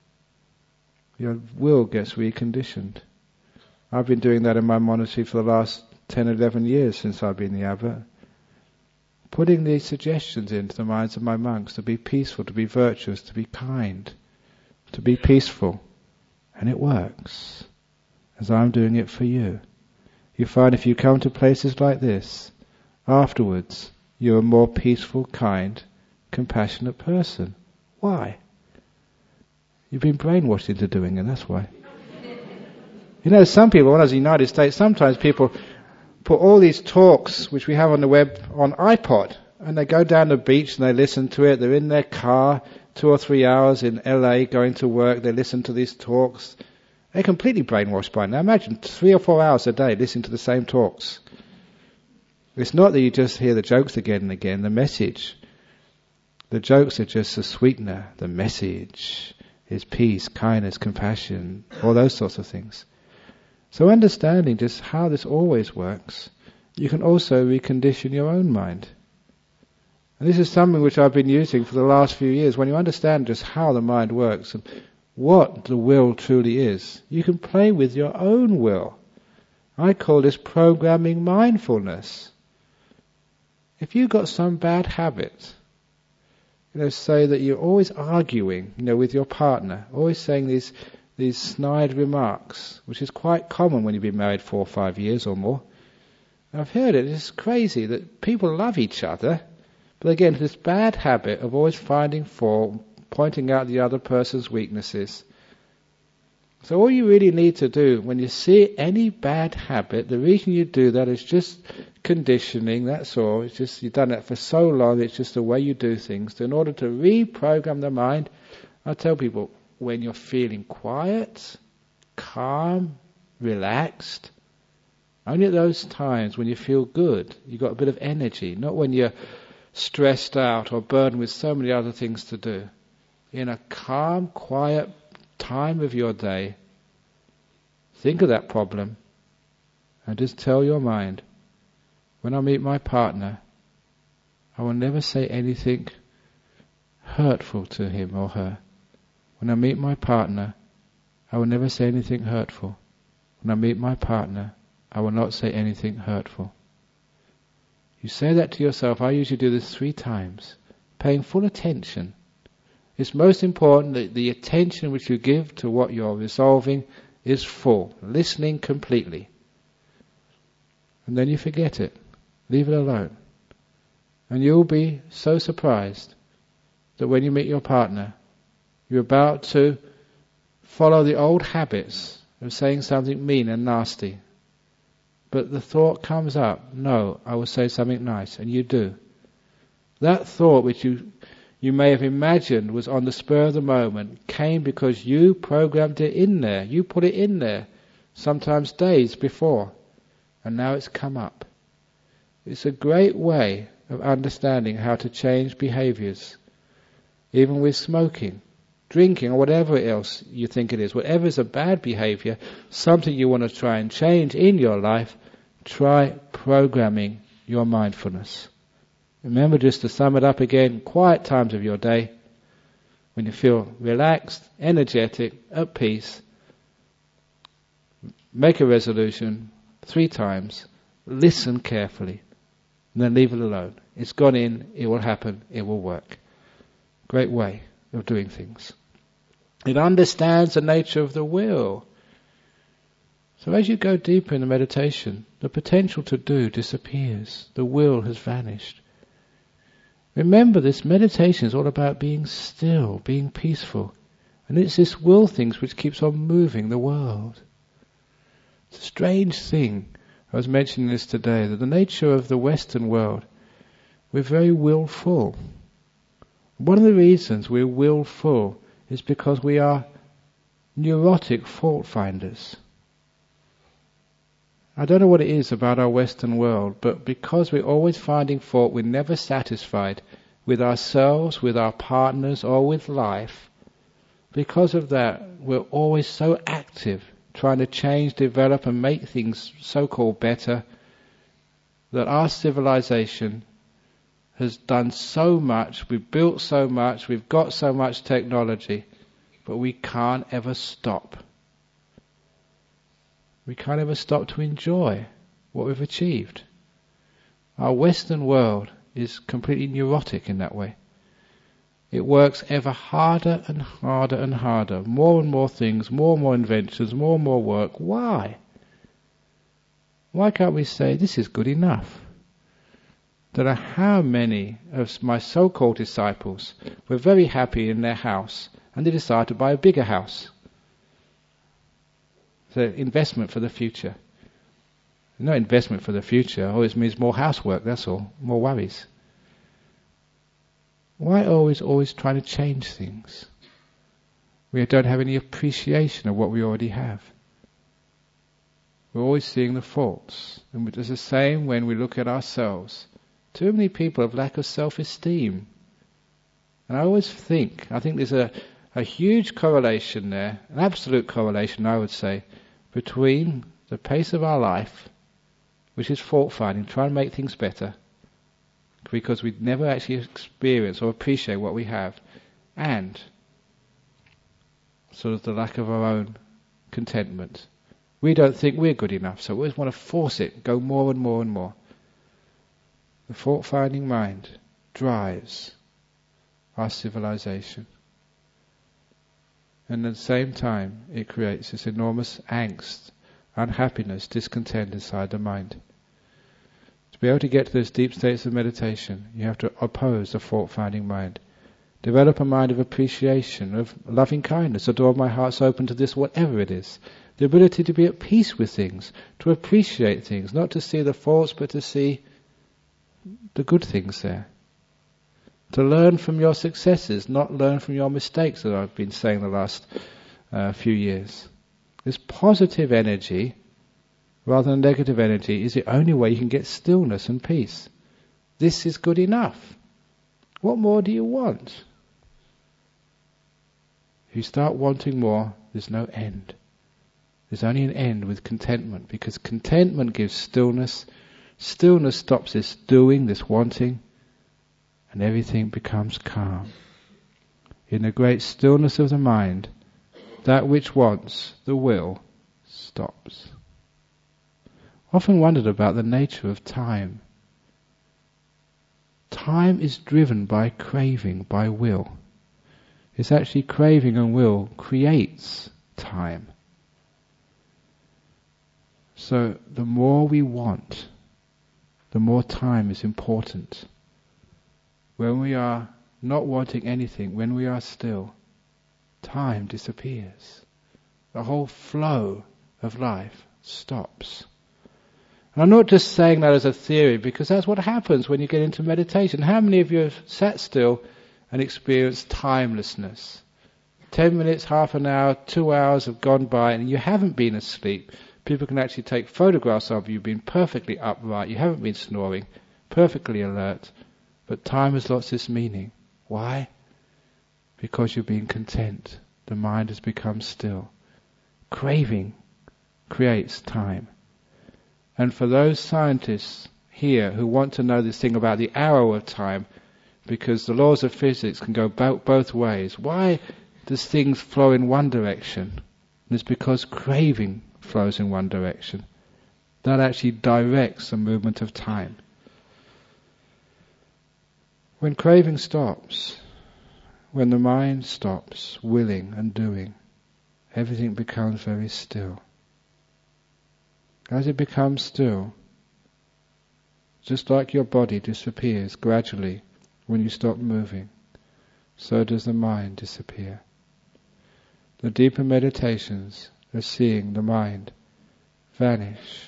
Your will gets reconditioned. I've been doing that in my monastery for the last 10, 11 years since I've been the abbot. Putting these suggestions into the minds of my monks to be peaceful, to be virtuous, to be kind, to be peaceful. And it works, as I'm doing it for you. You find if you come to places like this, afterwards you're a more peaceful, kind, compassionate person. Why? You've been brainwashed into doing it, that's why. Some people, when I was in the United States, sometimes people put all these talks, which we have on the web, on iPod, and they go down the beach and they listen to it. They're in their car 2 or 3 hours in LA going to work, they listen to these talks. They're completely brainwashed by now. Imagine 3 or 4 hours a day listening to the same talks. It's not that you just hear the jokes again and again, the message. The jokes are just a sweetener. The message is peace, kindness, compassion, all those sorts of things. So understanding just how this always works, you can also recondition your own mind. And this is something which I've been using for the last few years. When you understand just how the mind works and what the will truly is, you can play with your own will. I call this programming mindfulness. If you've got some bad habit, say that you're always arguing, with your partner, always saying these snide remarks, which is quite common when you've been married 4 or 5 years or more. I've heard it. It's crazy that people love each other, but again, this bad habit of always finding fault, pointing out the other person's weaknesses. So all you really need to do when you see any bad habit, the reason you do that is just conditioning, that's all. It's just you've done that for so long, it's just the way you do things. So in order to reprogram the mind, I tell people, when you're feeling quiet, calm, relaxed, only at those times when you feel good, you've got a bit of energy, not when you're stressed out or burdened with so many other things to do. In a calm, quiet time of your day, think of that problem and just tell your mind, when I meet my partner, I will never say anything hurtful to him or her. When I meet my partner, I will never say anything hurtful. When I meet my partner, I will not say anything hurtful. You say that to yourself. I usually do this 3 times, paying full attention. It's most important that the attention which you give to what you're resolving is full, listening completely. And then you forget it. Leave it alone. And you'll be so surprised that when you meet your partner, you're about to follow the old habits of saying something mean and nasty. But the thought comes up, no, I will say something nice, and you do. That thought which you may have imagined was on the spur of the moment came because you programmed it in there. You put it in there, sometimes days before, and now it's come up. It's a great way of understanding how to change behaviors, even with smoking, drinking, or whatever else you think it is. Whatever is a bad behavior, something you want to try and change in your life, try programming your mindfulness. Remember, just to sum it up again, quiet times of your day, when you feel relaxed, energetic, at peace, make a resolution 3 times, listen carefully, and then leave it alone. It's gone in, it will happen, it will work. Great way of doing things. It understands the nature of the will. So as you go deeper in the meditation, the potential to do disappears. The will has vanished. Remember, this meditation is all about being still, being peaceful. And it's this will things which keeps on moving the world. It's a strange thing. I was mentioning this today, that the nature of the Western world, we're very willful. One of the reasons we're willful is because we are neurotic fault finders. I don't know what it is about our Western world, but because we're always finding fault, we're never satisfied with ourselves, with our partners, or with life. Because of that, we're always so active, trying to change, develop, and make things so-called better, that our civilization has done so much, we've built so much, we've got so much technology, but we can't ever stop. We can't ever stop to enjoy what we've achieved. Our Western world is completely neurotic in that way. It works ever harder and harder and harder. More and more things, more and more inventions, more and more work. Why? Why can't we say, this is good enough? Don't know how many of my so-called disciples were very happy in their house and they decided to buy a bigger house. It's an investment for the future. No investment for the future always means more housework, that's all. More worries. Why always trying to change things? We don't have any appreciation of what we already have. We're always seeing the faults. And it's the same when we look at ourselves. Too many people have lack of self-esteem. And I think there's a huge correlation there, an absolute correlation I would say, between the pace of our life, which is fault-finding, trying to make things better, because we never actually experience or appreciate what we have, and sort of the lack of our own contentment. We don't think we're good enough, so we always want to force it, go more and more and more. The fault-finding mind drives our civilization. And at the same time, it creates this enormous angst, unhappiness, discontent inside the mind. To be able to get to those deep states of meditation, you have to oppose the fault-finding mind. Develop a mind of appreciation, of loving kindness. The door of my heart's open to this, whatever it is. The ability to be at peace with things, to appreciate things, not to see the faults, but to see the good things there. To learn from your successes, not learn from your mistakes, that I've been saying the last few years. This positive energy, rather than negative energy, is the only way you can get stillness and peace. This is good enough. What more do you want? If you start wanting more, there's no end. There's only an end with contentment, because contentment gives stillness. Stillness stops this doing, this wanting, and everything becomes calm. In the great stillness of the mind, that which wants, the will, stops. Often wondered about the nature of time. Time is driven by craving, by will. It's actually craving and will creates time. So the more we want, the more time is important. When we are not wanting anything, when we are still, time disappears. The whole flow of life stops. And I'm not just saying that as a theory, because that's what happens when you get into meditation. How many of you have sat still and experienced timelessness? 10 minutes, half an hour, 2 hours have gone by and you haven't been asleep. People can actually take photographs of you being perfectly upright. You haven't been snoring, perfectly alert. But time has lost its meaning. Why? Because you've been content. The mind has become still. Craving creates time. And for those scientists here who want to know this thing about the arrow of time, because the laws of physics can go both ways, why does things flow in one direction? And it's because craving flows in one direction. That actually directs the movement of time. When craving stops, when the mind stops willing and doing, everything becomes very still. As it becomes still, just like your body disappears gradually when you stop moving, so does the mind disappear. The deeper meditations are seeing the mind vanish.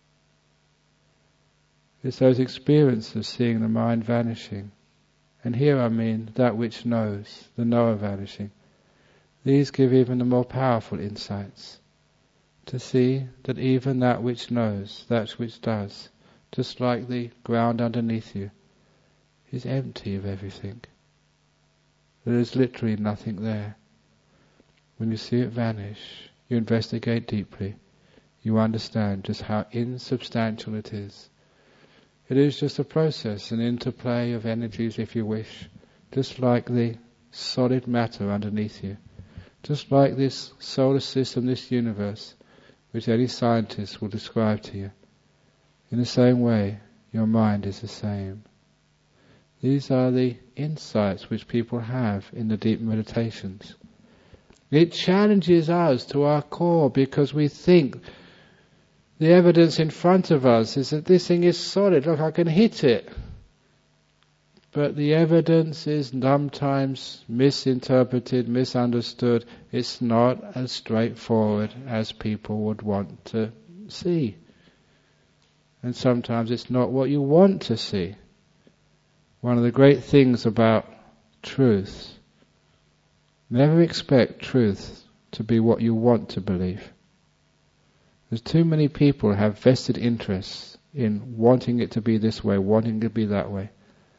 It's those experiences of seeing the mind vanishing. And here I mean that which knows, the knower vanishing. These give even the more powerful insights. To see that even that which knows, that which does, just like the ground underneath you, is empty of everything. There is literally nothing there. When you see it vanish, you investigate deeply, you understand just how insubstantial it is. It is just a process, an interplay of energies, if you wish, just like the solid matter underneath you, just like this solar system, this universe, which any scientist will describe to you. In the same way, your mind is the same. These are the insights which people have in the deep meditations. It challenges us to our core because we think the evidence in front of us is that this thing is solid. Look, I can hit it. But the evidence is sometimes misinterpreted, misunderstood. It's not as straightforward as people would want to see. And sometimes it's not what you want to see. One of the great things about truth, never expect truth to be what you want to believe. There's too many people who have vested interests in wanting it to be this way, wanting it to be that way.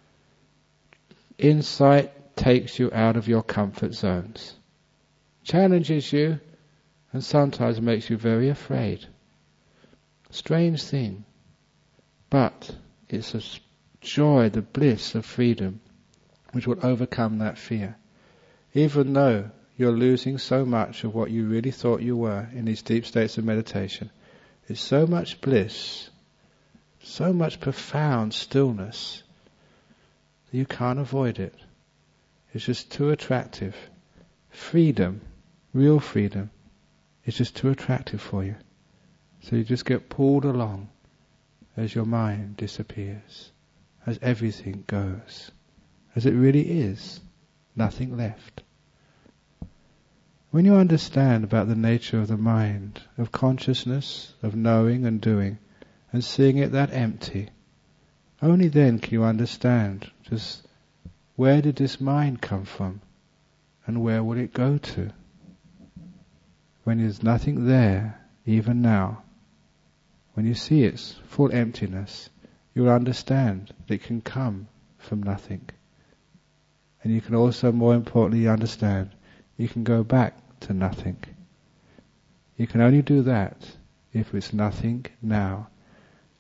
Insight takes you out of your comfort zones, challenges you, and sometimes makes you very afraid. Strange thing, but it's a joy, the bliss of freedom, which will overcome that fear. Even though you're losing so much of what you really thought you were in these deep states of meditation, it's so much bliss, so much profound stillness, you can't avoid it. It's just too attractive. Freedom, real freedom, is just too attractive for you. So you just get pulled along as your mind disappears, as everything goes, as it really is, nothing left. When you understand about the nature of the mind, of consciousness, of knowing and doing, and seeing it that empty, only then can you understand just where did this mind come from and where will it go to? When there's nothing there, even now, when you see its full emptiness, you'll understand that it can come from nothing. And you can also, more importantly, understand you can go back to nothing. You can only do that if it's nothing now.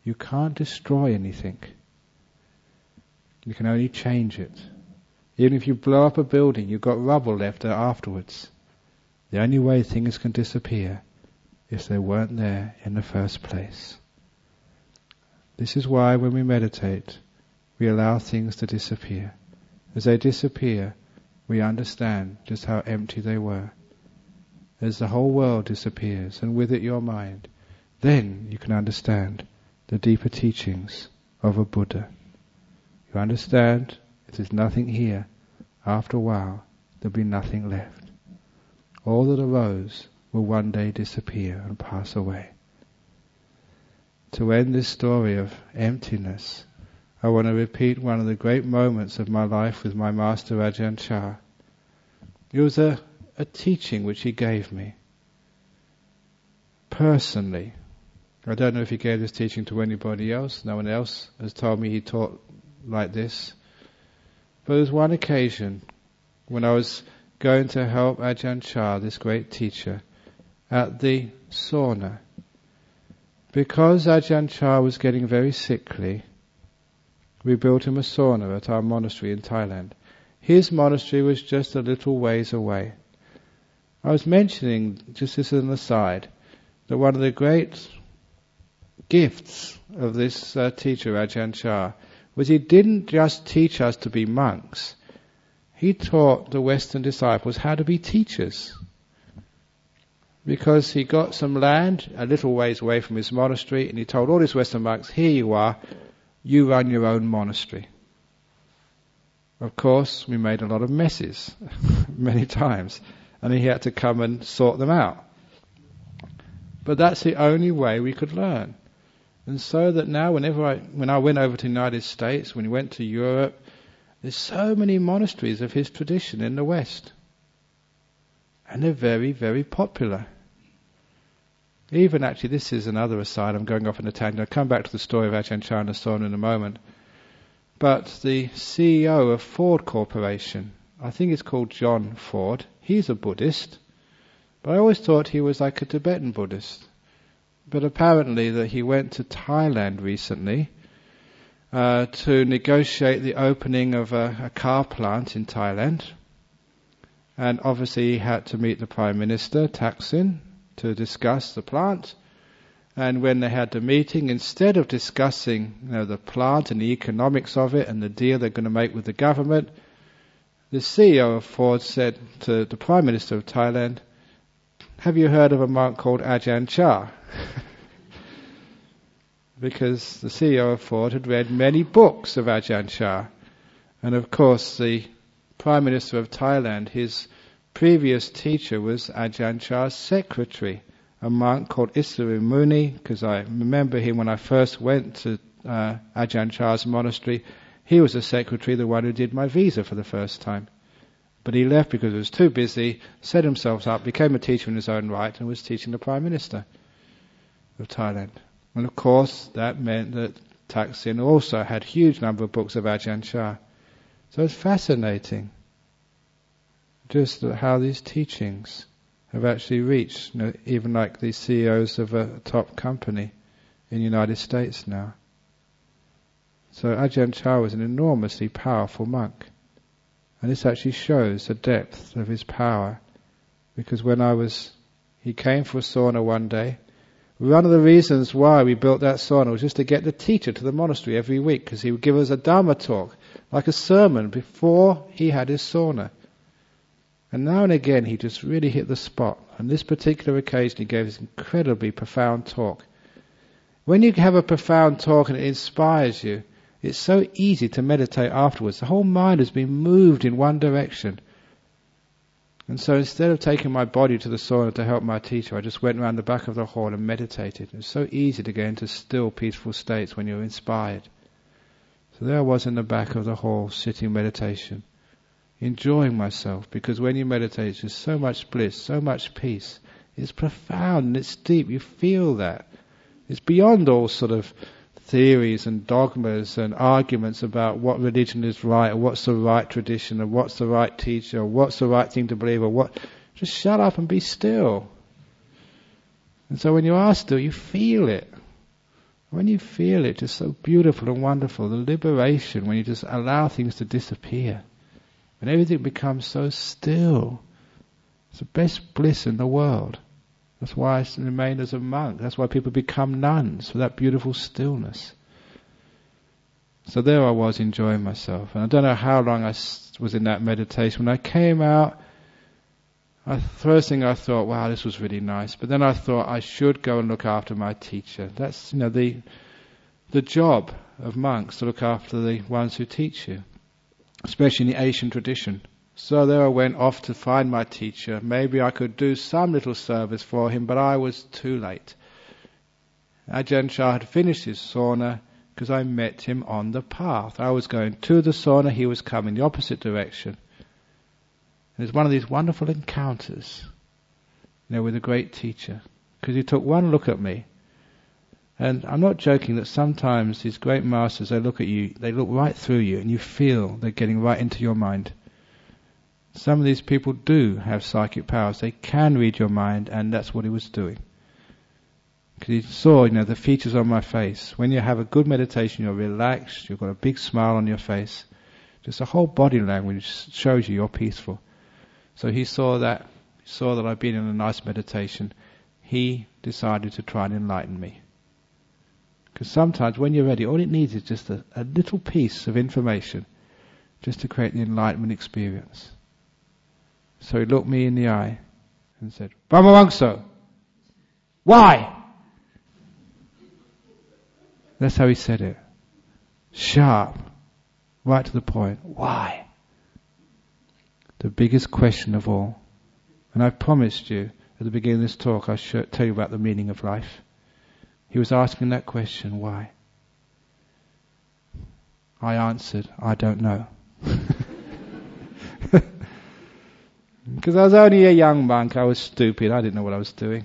You can't destroy anything. You can only change it. Even if you blow up a building, you've got rubble left there afterwards. The only way things can disappear is they weren't there in the first place. This is why when we meditate, we allow things to disappear. As they disappear, we understand just how empty they were. As the whole world disappears, and with it your mind, then you can understand the deeper teachings of a Buddha. You understand if there's nothing here, after a while there'll be nothing left. All that arose will one day disappear and pass away. To end this story of emptiness, I want to repeat one of the great moments of my life with my master Ajahn Chah. It was a teaching which he gave me personally. I don't know if he gave this teaching to anybody else. No one else has told me he taught like this. But there was one occasion when I was going to help Ajahn Chah, this great teacher, at the sauna. Because Ajahn Chah was getting very sickly, we built him a sauna at our monastery in Thailand. His monastery was just a little ways away. I was mentioning, just as an aside, that one of the great gifts of this teacher, Ajahn Chah, was he didn't just teach us to be monks. He taught the Western disciples how to be teachers. Because he got some land a little ways away from his monastery, and he told all his Western monks, here you are, you run your own monastery. Of course, we made a lot of messes, many times, and he had to come and sort them out. But that's the only way we could learn. And so that now when I went over to the United States, when he went to Europe, there's so many monasteries of his tradition in the West. And they're very, very popular. Even actually, this is another aside, I'm going off in a tangent. I'll come back to the story of Ajahn Chah and so on in a moment. But the CEO of Ford Corporation, I think it's called John Ford, he's a Buddhist. But I always thought he was like a Tibetan Buddhist. But apparently that he went to Thailand recently to negotiate the opening of a car plant in Thailand. And obviously he had to meet the Prime Minister, Thaksin, to discuss the plant. And when they had the meeting, instead of discussing the plant and the economics of it and the deal they're going to make with the government, the CEO of Ford said to the Prime Minister of Thailand, have you heard of a monk called Ajahn Chah? Because the CEO of Ford had read many books of Ajahn Chah. And of course the Prime Minister of Thailand, his previous teacher was Ajahn Chah's secretary, a monk called Issarin Muni, because I remember him when I first went to Ajahn Chah's monastery. He was the secretary, the one who did my visa for the first time. But he left because he was too busy, set himself up, became a teacher in his own right, and was teaching the Prime Minister of Thailand. And of course, that meant that Thaksin also had a huge number of books of Ajahn Chah. So it's fascinating, just how these teachings have actually reached, even like the CEOs of a top company in the United States now. So Ajahn Chah was an enormously powerful monk. And this actually shows the depth of his power. Because he came for a sauna one day. One of the reasons why we built that sauna was just to get the teacher to the monastery every week, because he would give us a Dharma talk, like a sermon, before he had his sauna. And now and again he just really hit the spot. On this particular occasion he gave this incredibly profound talk. When you have a profound talk and it inspires you, it's so easy to meditate afterwards. The whole mind has been moved in one direction. And so instead of taking my body to the sauna to help my teacher, I just went around the back of the hall and meditated. It's so easy to get into still, peaceful states when you're inspired. So there I was in the back of the hall, sitting meditation, enjoying myself, because when you meditate, there's so much bliss, so much peace. It's profound and it's deep. You feel that. It's beyond all sort of theories and dogmas and arguments about what religion is right, or what's the right tradition, or what's the right teacher, or what's the right thing to believe, or what. Just shut up and be still. And so when you are still, you feel it. When you feel it, just so beautiful and wonderful, the liberation when you just allow things to disappear, when everything becomes so still, it's the best bliss in the world. That's why I remain as a monk. That's why people become nuns, for that beautiful stillness. So there I was enjoying myself, and I don't know how long I was in that meditation. When I came out, first thing I thought, wow, this was really nice. But then I thought I should go and look after my teacher. That's, the job of monks, to look after the ones who teach you, especially in the Asian tradition. So there I went off to find my teacher. Maybe I could do some little service for him, but I was too late. Ajahn Chah had finished his sauna because I met him on the path. I was going to the sauna, he was coming the opposite direction. It was one of these wonderful encounters, with a great teacher, because he took one look at me. And I'm not joking that sometimes these great masters, they look at you, they look right through you, and you feel they're getting right into your mind. Some of these people do have psychic powers. They can read your mind, and that's what he was doing. Because he saw, the features on my face. When you have a good meditation, you're relaxed, you've got a big smile on your face. Just the whole body language shows you're peaceful. So he saw that I'd been in a nice meditation. He decided to try and enlighten me. Because sometimes when you're ready, all it needs is just a little piece of information just to create the enlightenment experience. So he looked me in the eye and said, "Brahmavamso, why?" That's how he said it. Sharp, right to the point. Why? The biggest question of all. And I promised you at the beginning of this talk I should tell you about the meaning of life. He was asking that question, why? I answered, I don't know. Because I was only a young monk, I was stupid, I didn't know what I was doing.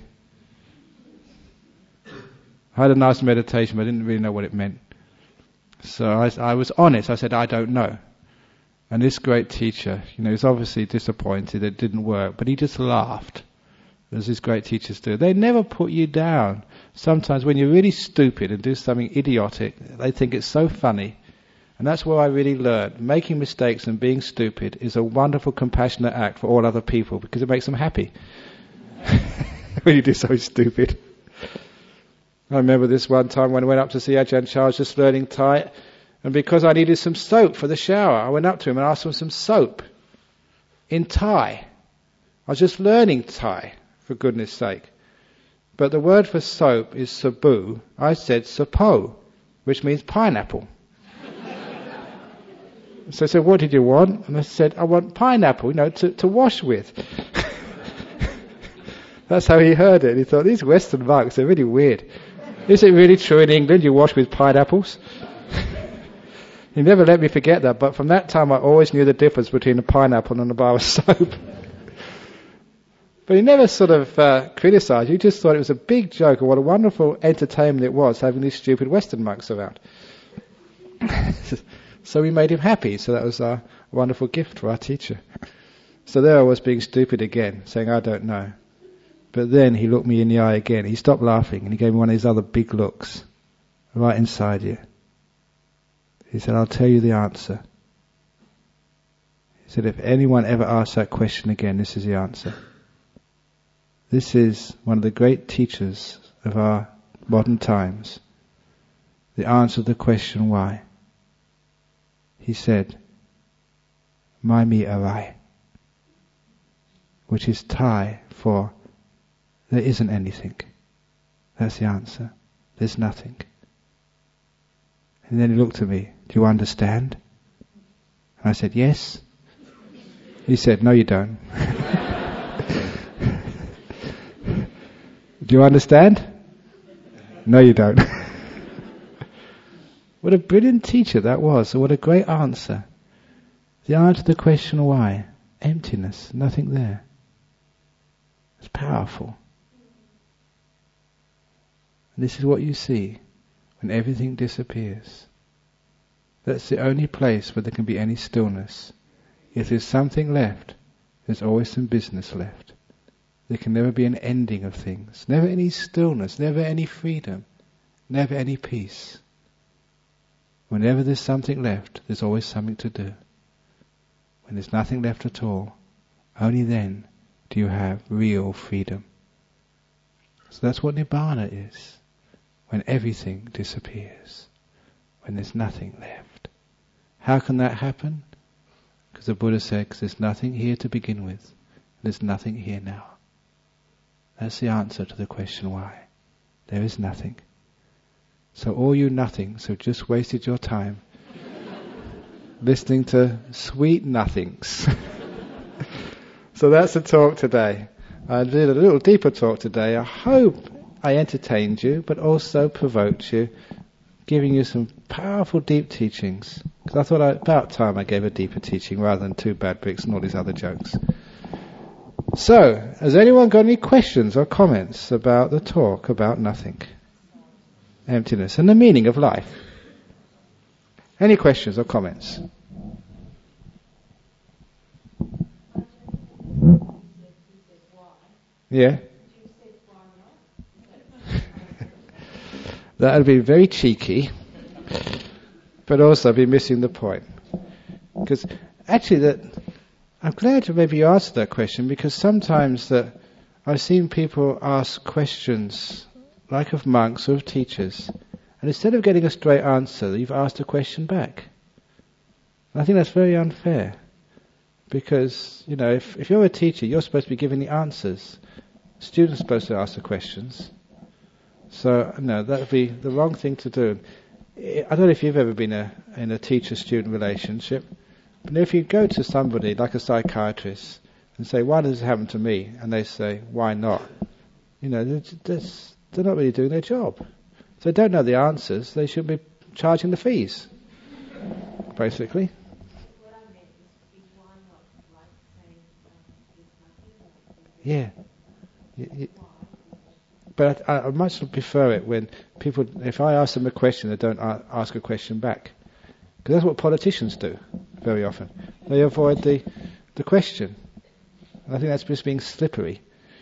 I had a nice meditation, but I didn't really know what it meant. So I was honest, I said, I don't know. And this great teacher, he's obviously disappointed it didn't work, but he just laughed, as these great teachers do. They never put you down. Sometimes when you're really stupid and do something idiotic, they think it's so funny. And that's where I really learned. Making mistakes and being stupid is a wonderful, compassionate act for all other people, because it makes them happy. When you do something stupid. I remember this one time when I went up to see Ajahn Chah, I was just learning Thai, and because I needed some soap for the shower, I went up to him and asked for some soap in Thai. I was just learning Thai, for goodness sake. But the word for soap is sabu. I said sapo, which means pineapple. So I said, what did you want? And I said, I want pineapple, to wash with. That's how he heard it. He thought, these Western monks are really weird. Is it really true in England you wash with pineapples? He never let me forget that, but from that time I always knew the difference between a pineapple and a bar of soap. But he never sort of criticised. He just thought it was a big joke, and what a wonderful entertainment it was having these stupid Western monks around. So we made him happy, so that was a wonderful gift for our teacher. So there I was being stupid again, saying I don't know. But then he looked me in the eye again. He stopped laughing and he gave me one of his other big looks, right inside you. He said, I'll tell you the answer. He said, if anyone ever asks that question again, this is the answer. This is one of the great teachers of our modern times. The answer to the question, why? He said, Mai mi arai, which is Thai for there isn't anything. That's the answer. There's nothing. And then he looked at me, do you understand? And I said, yes. He said, no you don't. Do you understand? No you don't. What a brilliant teacher that was. What a great answer. The answer to the question why? Emptiness, nothing there. It's powerful. And this is what you see when everything disappears. That's the only place where there can be any stillness. If there's something left, there's always some business left. There can never be an ending of things. Never any stillness, never any freedom. never any peace. Whenever there's something left, there's always something to do. When there's nothing left at all, only then do you have real freedom. So that's what Nibbana is. When everything disappears. When there's nothing left. How can that happen? Because the Buddha said, there's nothing here to begin with. There's nothing here now. That's the answer to the question why. There is nothing. So all you nothings have just wasted your time listening to sweet nothings. So that's the talk today. I did a little deeper talk today. I hope I entertained you, but also provoked you, giving you some powerful deep teachings. Because I thought about time I gave a deeper teaching rather than 2 bad bricks and all these other jokes. So, has anyone got any questions or comments about the talk about nothing? Emptiness and the meaning of life. Any questions or comments? Yeah? That would be very cheeky, but also be missing the point. Because actually I'm glad you maybe answered that question, because sometimes I've seen people ask questions like of monks or of teachers, and instead of getting a straight answer, you've asked a question back. And I think that's very unfair, because if you're a teacher, you're supposed to be giving the answers. Students are supposed to ask the questions. So no, that would be the wrong thing to do. I don't know if you've ever been in a teacher-student relationship, but if you go to somebody like a psychiatrist and say, "Why does this happen to me?" and they say, "Why not?" They're not really doing their job. So they don't know the answers. They should be charging the fees, basically. What I meant is why not like saying it's nothing? But I much prefer it when people, if I ask them a question, they don't ask a question back. Because that's what politicians do very often. They avoid the question. And I think that's just being slippery.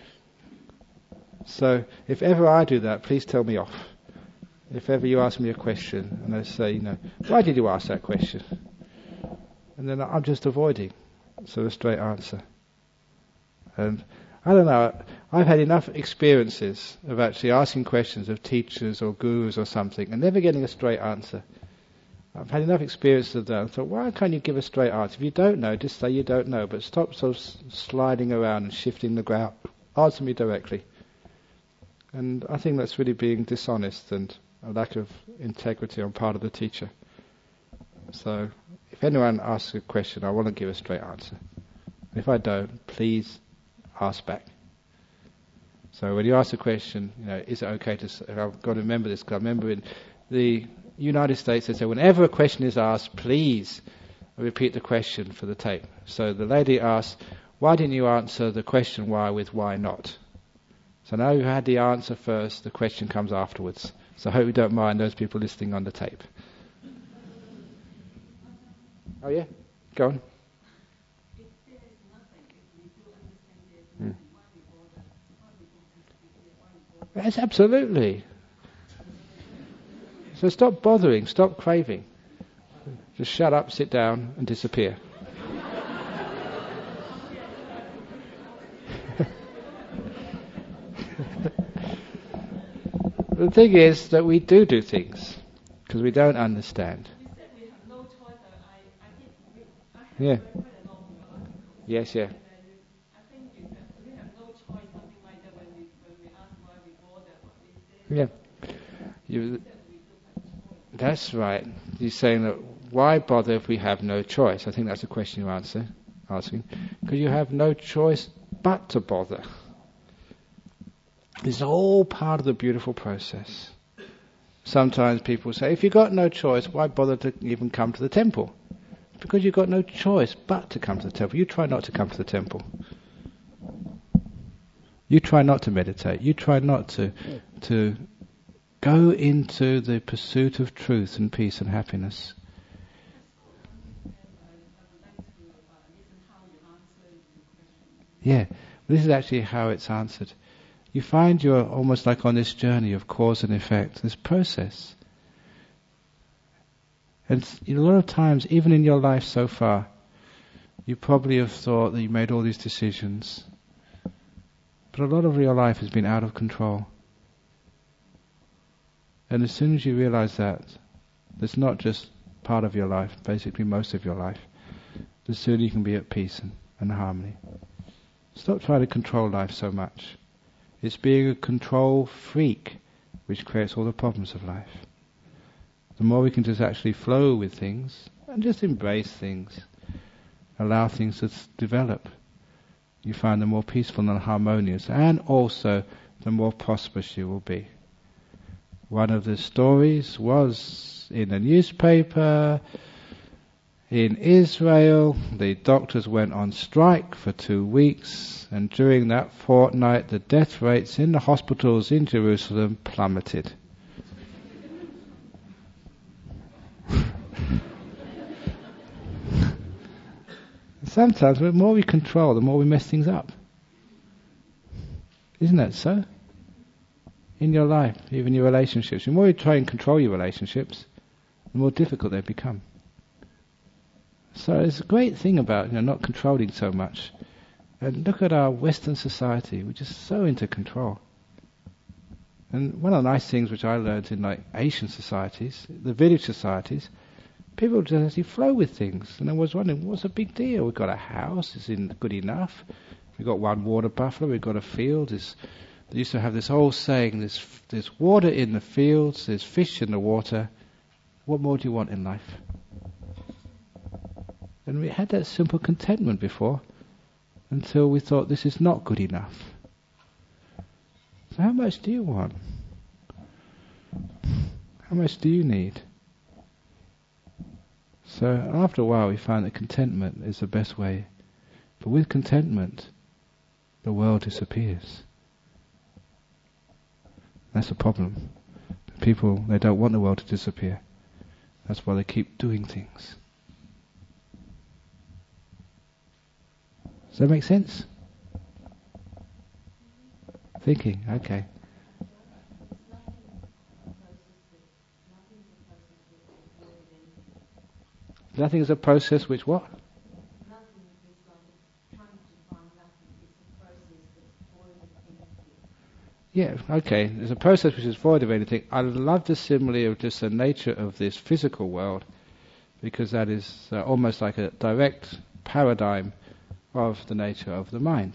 So if ever I do that, please tell me off. If ever you ask me a question and I say, why did you ask that question? And then I'm just avoiding a straight answer. And I don't know, I've had enough experiences of actually asking questions of teachers or gurus or something and never getting a straight answer. I've had enough experiences of that. I thought, why can't you give a straight answer? If you don't know, just say you don't know, but stop sort of sliding around and shifting the ground. Answer me directly. And I think that's really being dishonest and a lack of integrity on part of the teacher. So, if anyone asks a question, I want to give a straight answer. If I don't, please ask back. So when you ask a question, is it okay to say, I've got to remember this, because I remember in the United States they say, whenever a question is asked, please repeat the question for the tape. So the lady asked, why didn't you answer the question why with why not? So now you've had the answer first, the question comes afterwards. So I hope you don't mind those people listening on the tape. Oh yeah? Go on. If there is nothing, if we do understand there's nothing, why we bother? Why we bother? Yes, absolutely. So stop bothering, stop craving. Just shut up, sit down and disappear. The thing is that we do things because we don't understand. You said we have no choice. I Yeah. have quite a long article. Yes, yeah. I think you said we have no choice, something like that, when we ask why we bother. Yeah. That's right. You're saying that why bother if we have no choice? I think that's a question you're asking. Because you have no choice but to bother. It's all part of the beautiful process. Sometimes people say, if you've got no choice, why bother to even come to the temple? Because you've got no choice but to come to the temple. You try not to come to the temple. You try not to meditate. You try not to go into the pursuit of truth and peace and happiness. Yeah, this is actually how it's answered. you find you're almost like on this journey of cause and effect, this process. And a lot of times, even in your life so far, you probably have thought that you made all these decisions, but a lot of your life has been out of control. And as soon as you realize that, it's not just part of your life, basically most of your life, the sooner you can be at peace and harmony. Stop trying to control life so much. It's being a control freak which creates all the problems of life. The more we can just actually flow with things and just embrace things, allow things to develop, you find the more peaceful and harmonious, and also the more prosperous you will be. One of the stories was in a newspaper in Israel. The doctors went on strike for 2 weeks, and during that fortnight the death rates in the hospitals in Jerusalem plummeted. Sometimes the more we control, the more we mess things up. Isn't that so? In your life, even your relationships. The more you try and control your relationships, the more difficult they become. So it's a great thing about not controlling so much. And look at our Western society, we're just so into control. And one of the nice things which I learned in like Asian societies, the village societies, people just actually flow with things. And I was wondering, what's the big deal? We've got a house, is it good enough? We've got one water buffalo, we've got a field. They used to have this old saying, there's water in the fields, there's fish in the water. What more do you want in life? And we had that simple contentment before, until we thought this is not good enough. So how much do you want? How much do you need? So after a while we find that contentment is the best way. But with contentment, the world disappears. That's the problem. People, they don't want the world to disappear. That's why they keep doing things. Does that make sense? Thinking, okay. Nothing is a process which what? Nothing is like trying to find nothing. It's a process that's void of anything. Yeah, okay. There's a process which is void of anything. I love the simile of just the nature of this physical world, because that is almost like a direct paradigm of the nature of the mind.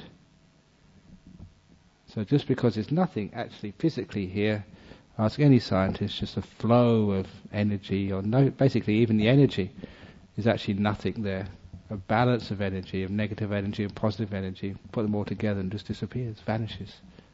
So just because there's nothing actually physically here, ask any scientist, just a flow of energy, or no, basically even the energy is actually nothing there. A balance of energy, of negative energy and positive energy, put them all together and just disappears, vanishes.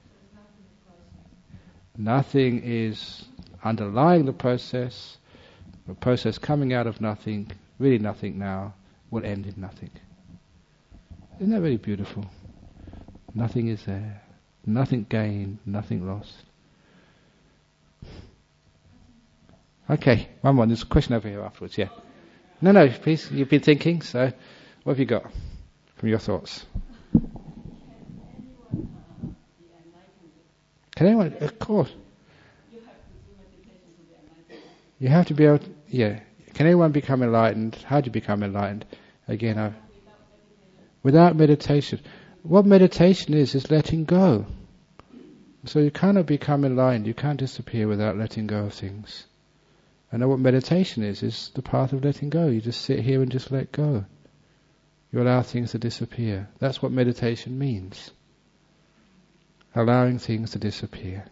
Nothing is underlying the process. A process coming out of nothing, really nothing now, will end in nothing. Isn't that really beautiful? Nothing is there. Nothing gained, nothing lost. Okay, one more. There's a question over here afterwards, yeah. No, please. You've been thinking, so what have you got from your thoughts? Can anyone? Of course. You have to be able to, yeah. Can anyone become enlightened? How do you become enlightened? Again, without meditation. What meditation is letting go. So you cannot become enlightened, you can't disappear without letting go of things. And what meditation is the path of letting go. You just sit here and just let go. You allow things to disappear. That's what meditation means. Allowing things to disappear.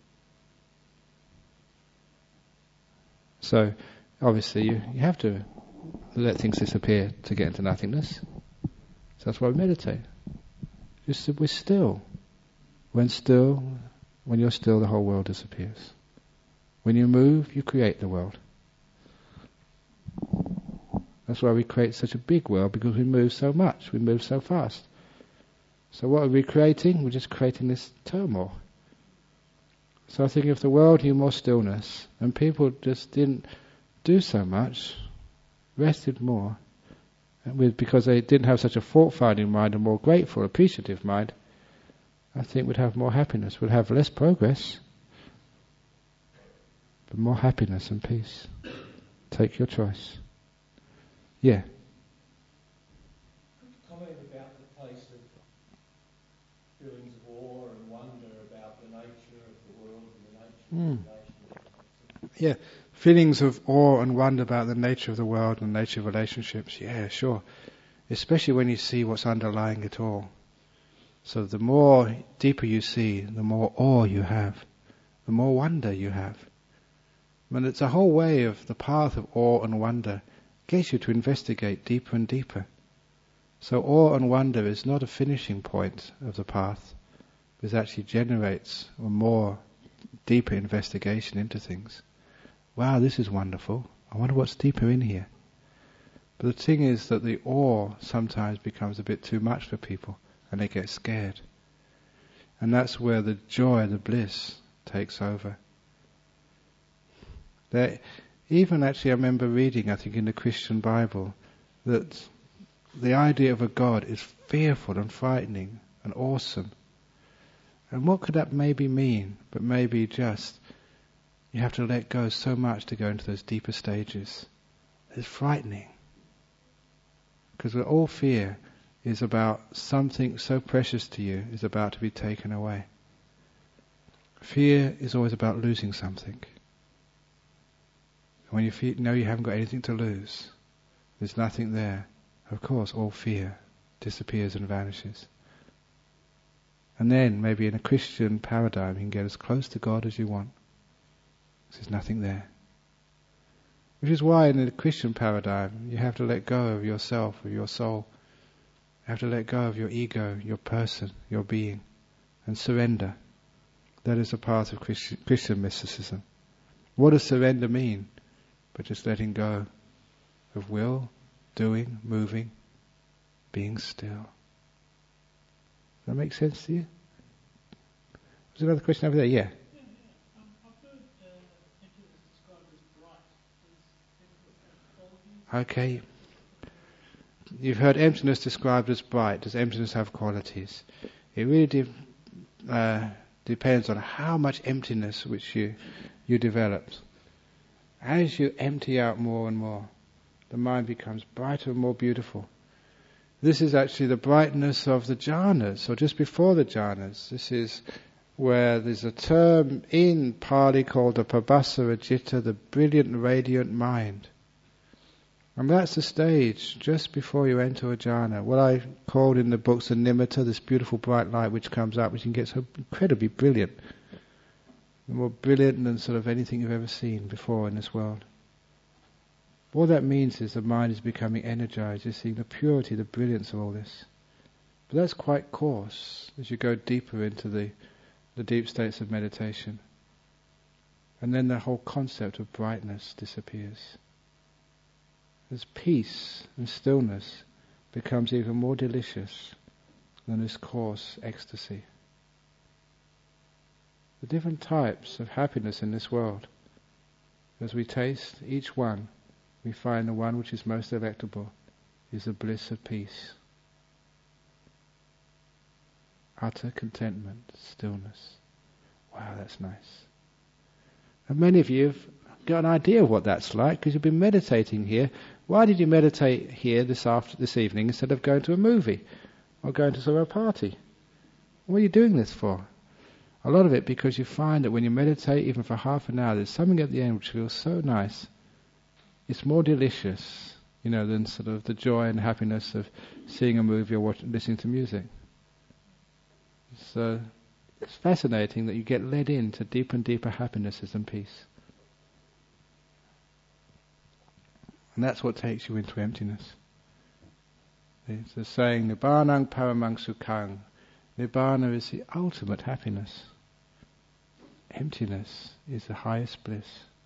So, obviously you have to let things disappear to get into nothingness. So that's why we meditate. Just we're still. When you're still, the whole world disappears. When you move, you create the world. That's why we create such a big world, because we move so much, we move so fast. So what are we creating? We're just creating this turmoil. So I think if the world knew more stillness, and people just didn't do so much, rested more, because they didn't have such a fault-finding mind, a more grateful, appreciative mind, I think we'd have more happiness. We'd have less progress, but more happiness and peace. Take your choice. Yeah. Comment about the place of feelings of awe and wonder about the nature of the world and the nature of relationships. Yeah, feelings of awe and wonder about the nature of the world and the nature of relationships. Yeah, sure. Especially when you see what's underlying it all. So the more deeper you see, the more awe you have, the more wonder you have. And it's a whole way of the path of awe and wonder gets you to investigate deeper and deeper. So awe and wonder is not a finishing point of the path, but it actually generates a more deeper investigation into things. Wow, this is wonderful. I wonder what's deeper in here. But the thing is that the awe sometimes becomes a bit too much for people, and they get scared. And that's where the joy, the bliss, takes over. Even actually I remember reading, I think in the Christian Bible, that the idea of a God is fearful and frightening and awesome. And what could that maybe mean? But maybe just, you have to let go so much to go into those deeper stages. It's frightening. Because all fear is about something so precious to you is about to be taken away. Fear is always about losing something. When you know you haven't got anything to lose, there's nothing there, of course all fear disappears and vanishes. And then maybe in a Christian paradigm you can get as close to God as you want. There's nothing there. Which is why in a Christian paradigm you have to let go of yourself, of your soul. You have to let go of your ego, your person, your being, and surrender. That is a part of Christian mysticism. What does surrender mean? But just letting go of will, doing, moving, being still. Does that make sense to you? Was there another question over there? Yeah. Okay. You've heard emptiness described as bright. Does emptiness have qualities? It really depends on how much emptiness which you developed. As you empty out more and more, the mind becomes brighter and more beautiful. This is actually the brightness of the jhanas, or just before the jhanas. This is where there's a term in Pali called the Prabhasara Citta, the brilliant, radiant mind. And that's the stage just before you enter a jhana. What I called in the books the nimitta, this beautiful bright light which comes up, which can get so incredibly brilliant. More brilliant than sort of anything you've ever seen before in this world. What that means is the mind is becoming energized. You're seeing the purity, the brilliance of all this. But that's quite coarse as you go deeper into the deep states of meditation. And then the whole concept of brightness disappears. As peace and stillness becomes even more delicious than this coarse ecstasy. The different types of happiness in this world, as we taste each one, we find the one which is most delectable is the bliss of peace. Utter contentment, stillness. Wow, that's nice. And many of you have got an idea of what that's like because you've been meditating here. Why did you meditate here this evening instead of going to a movie or going to a party? What are you doing this for? A lot of it because you find that when you meditate, even for half an hour, there's something at the end which feels so nice. It's more delicious, than sort of the joy and happiness of seeing a movie or listening to music. So it's fascinating that you get led into deeper and deeper happinesses and peace. And that's what takes you into emptiness. It's the saying, Nibbanang paramang sukhang. Nibbana is the ultimate happiness. Emptiness is the highest bliss.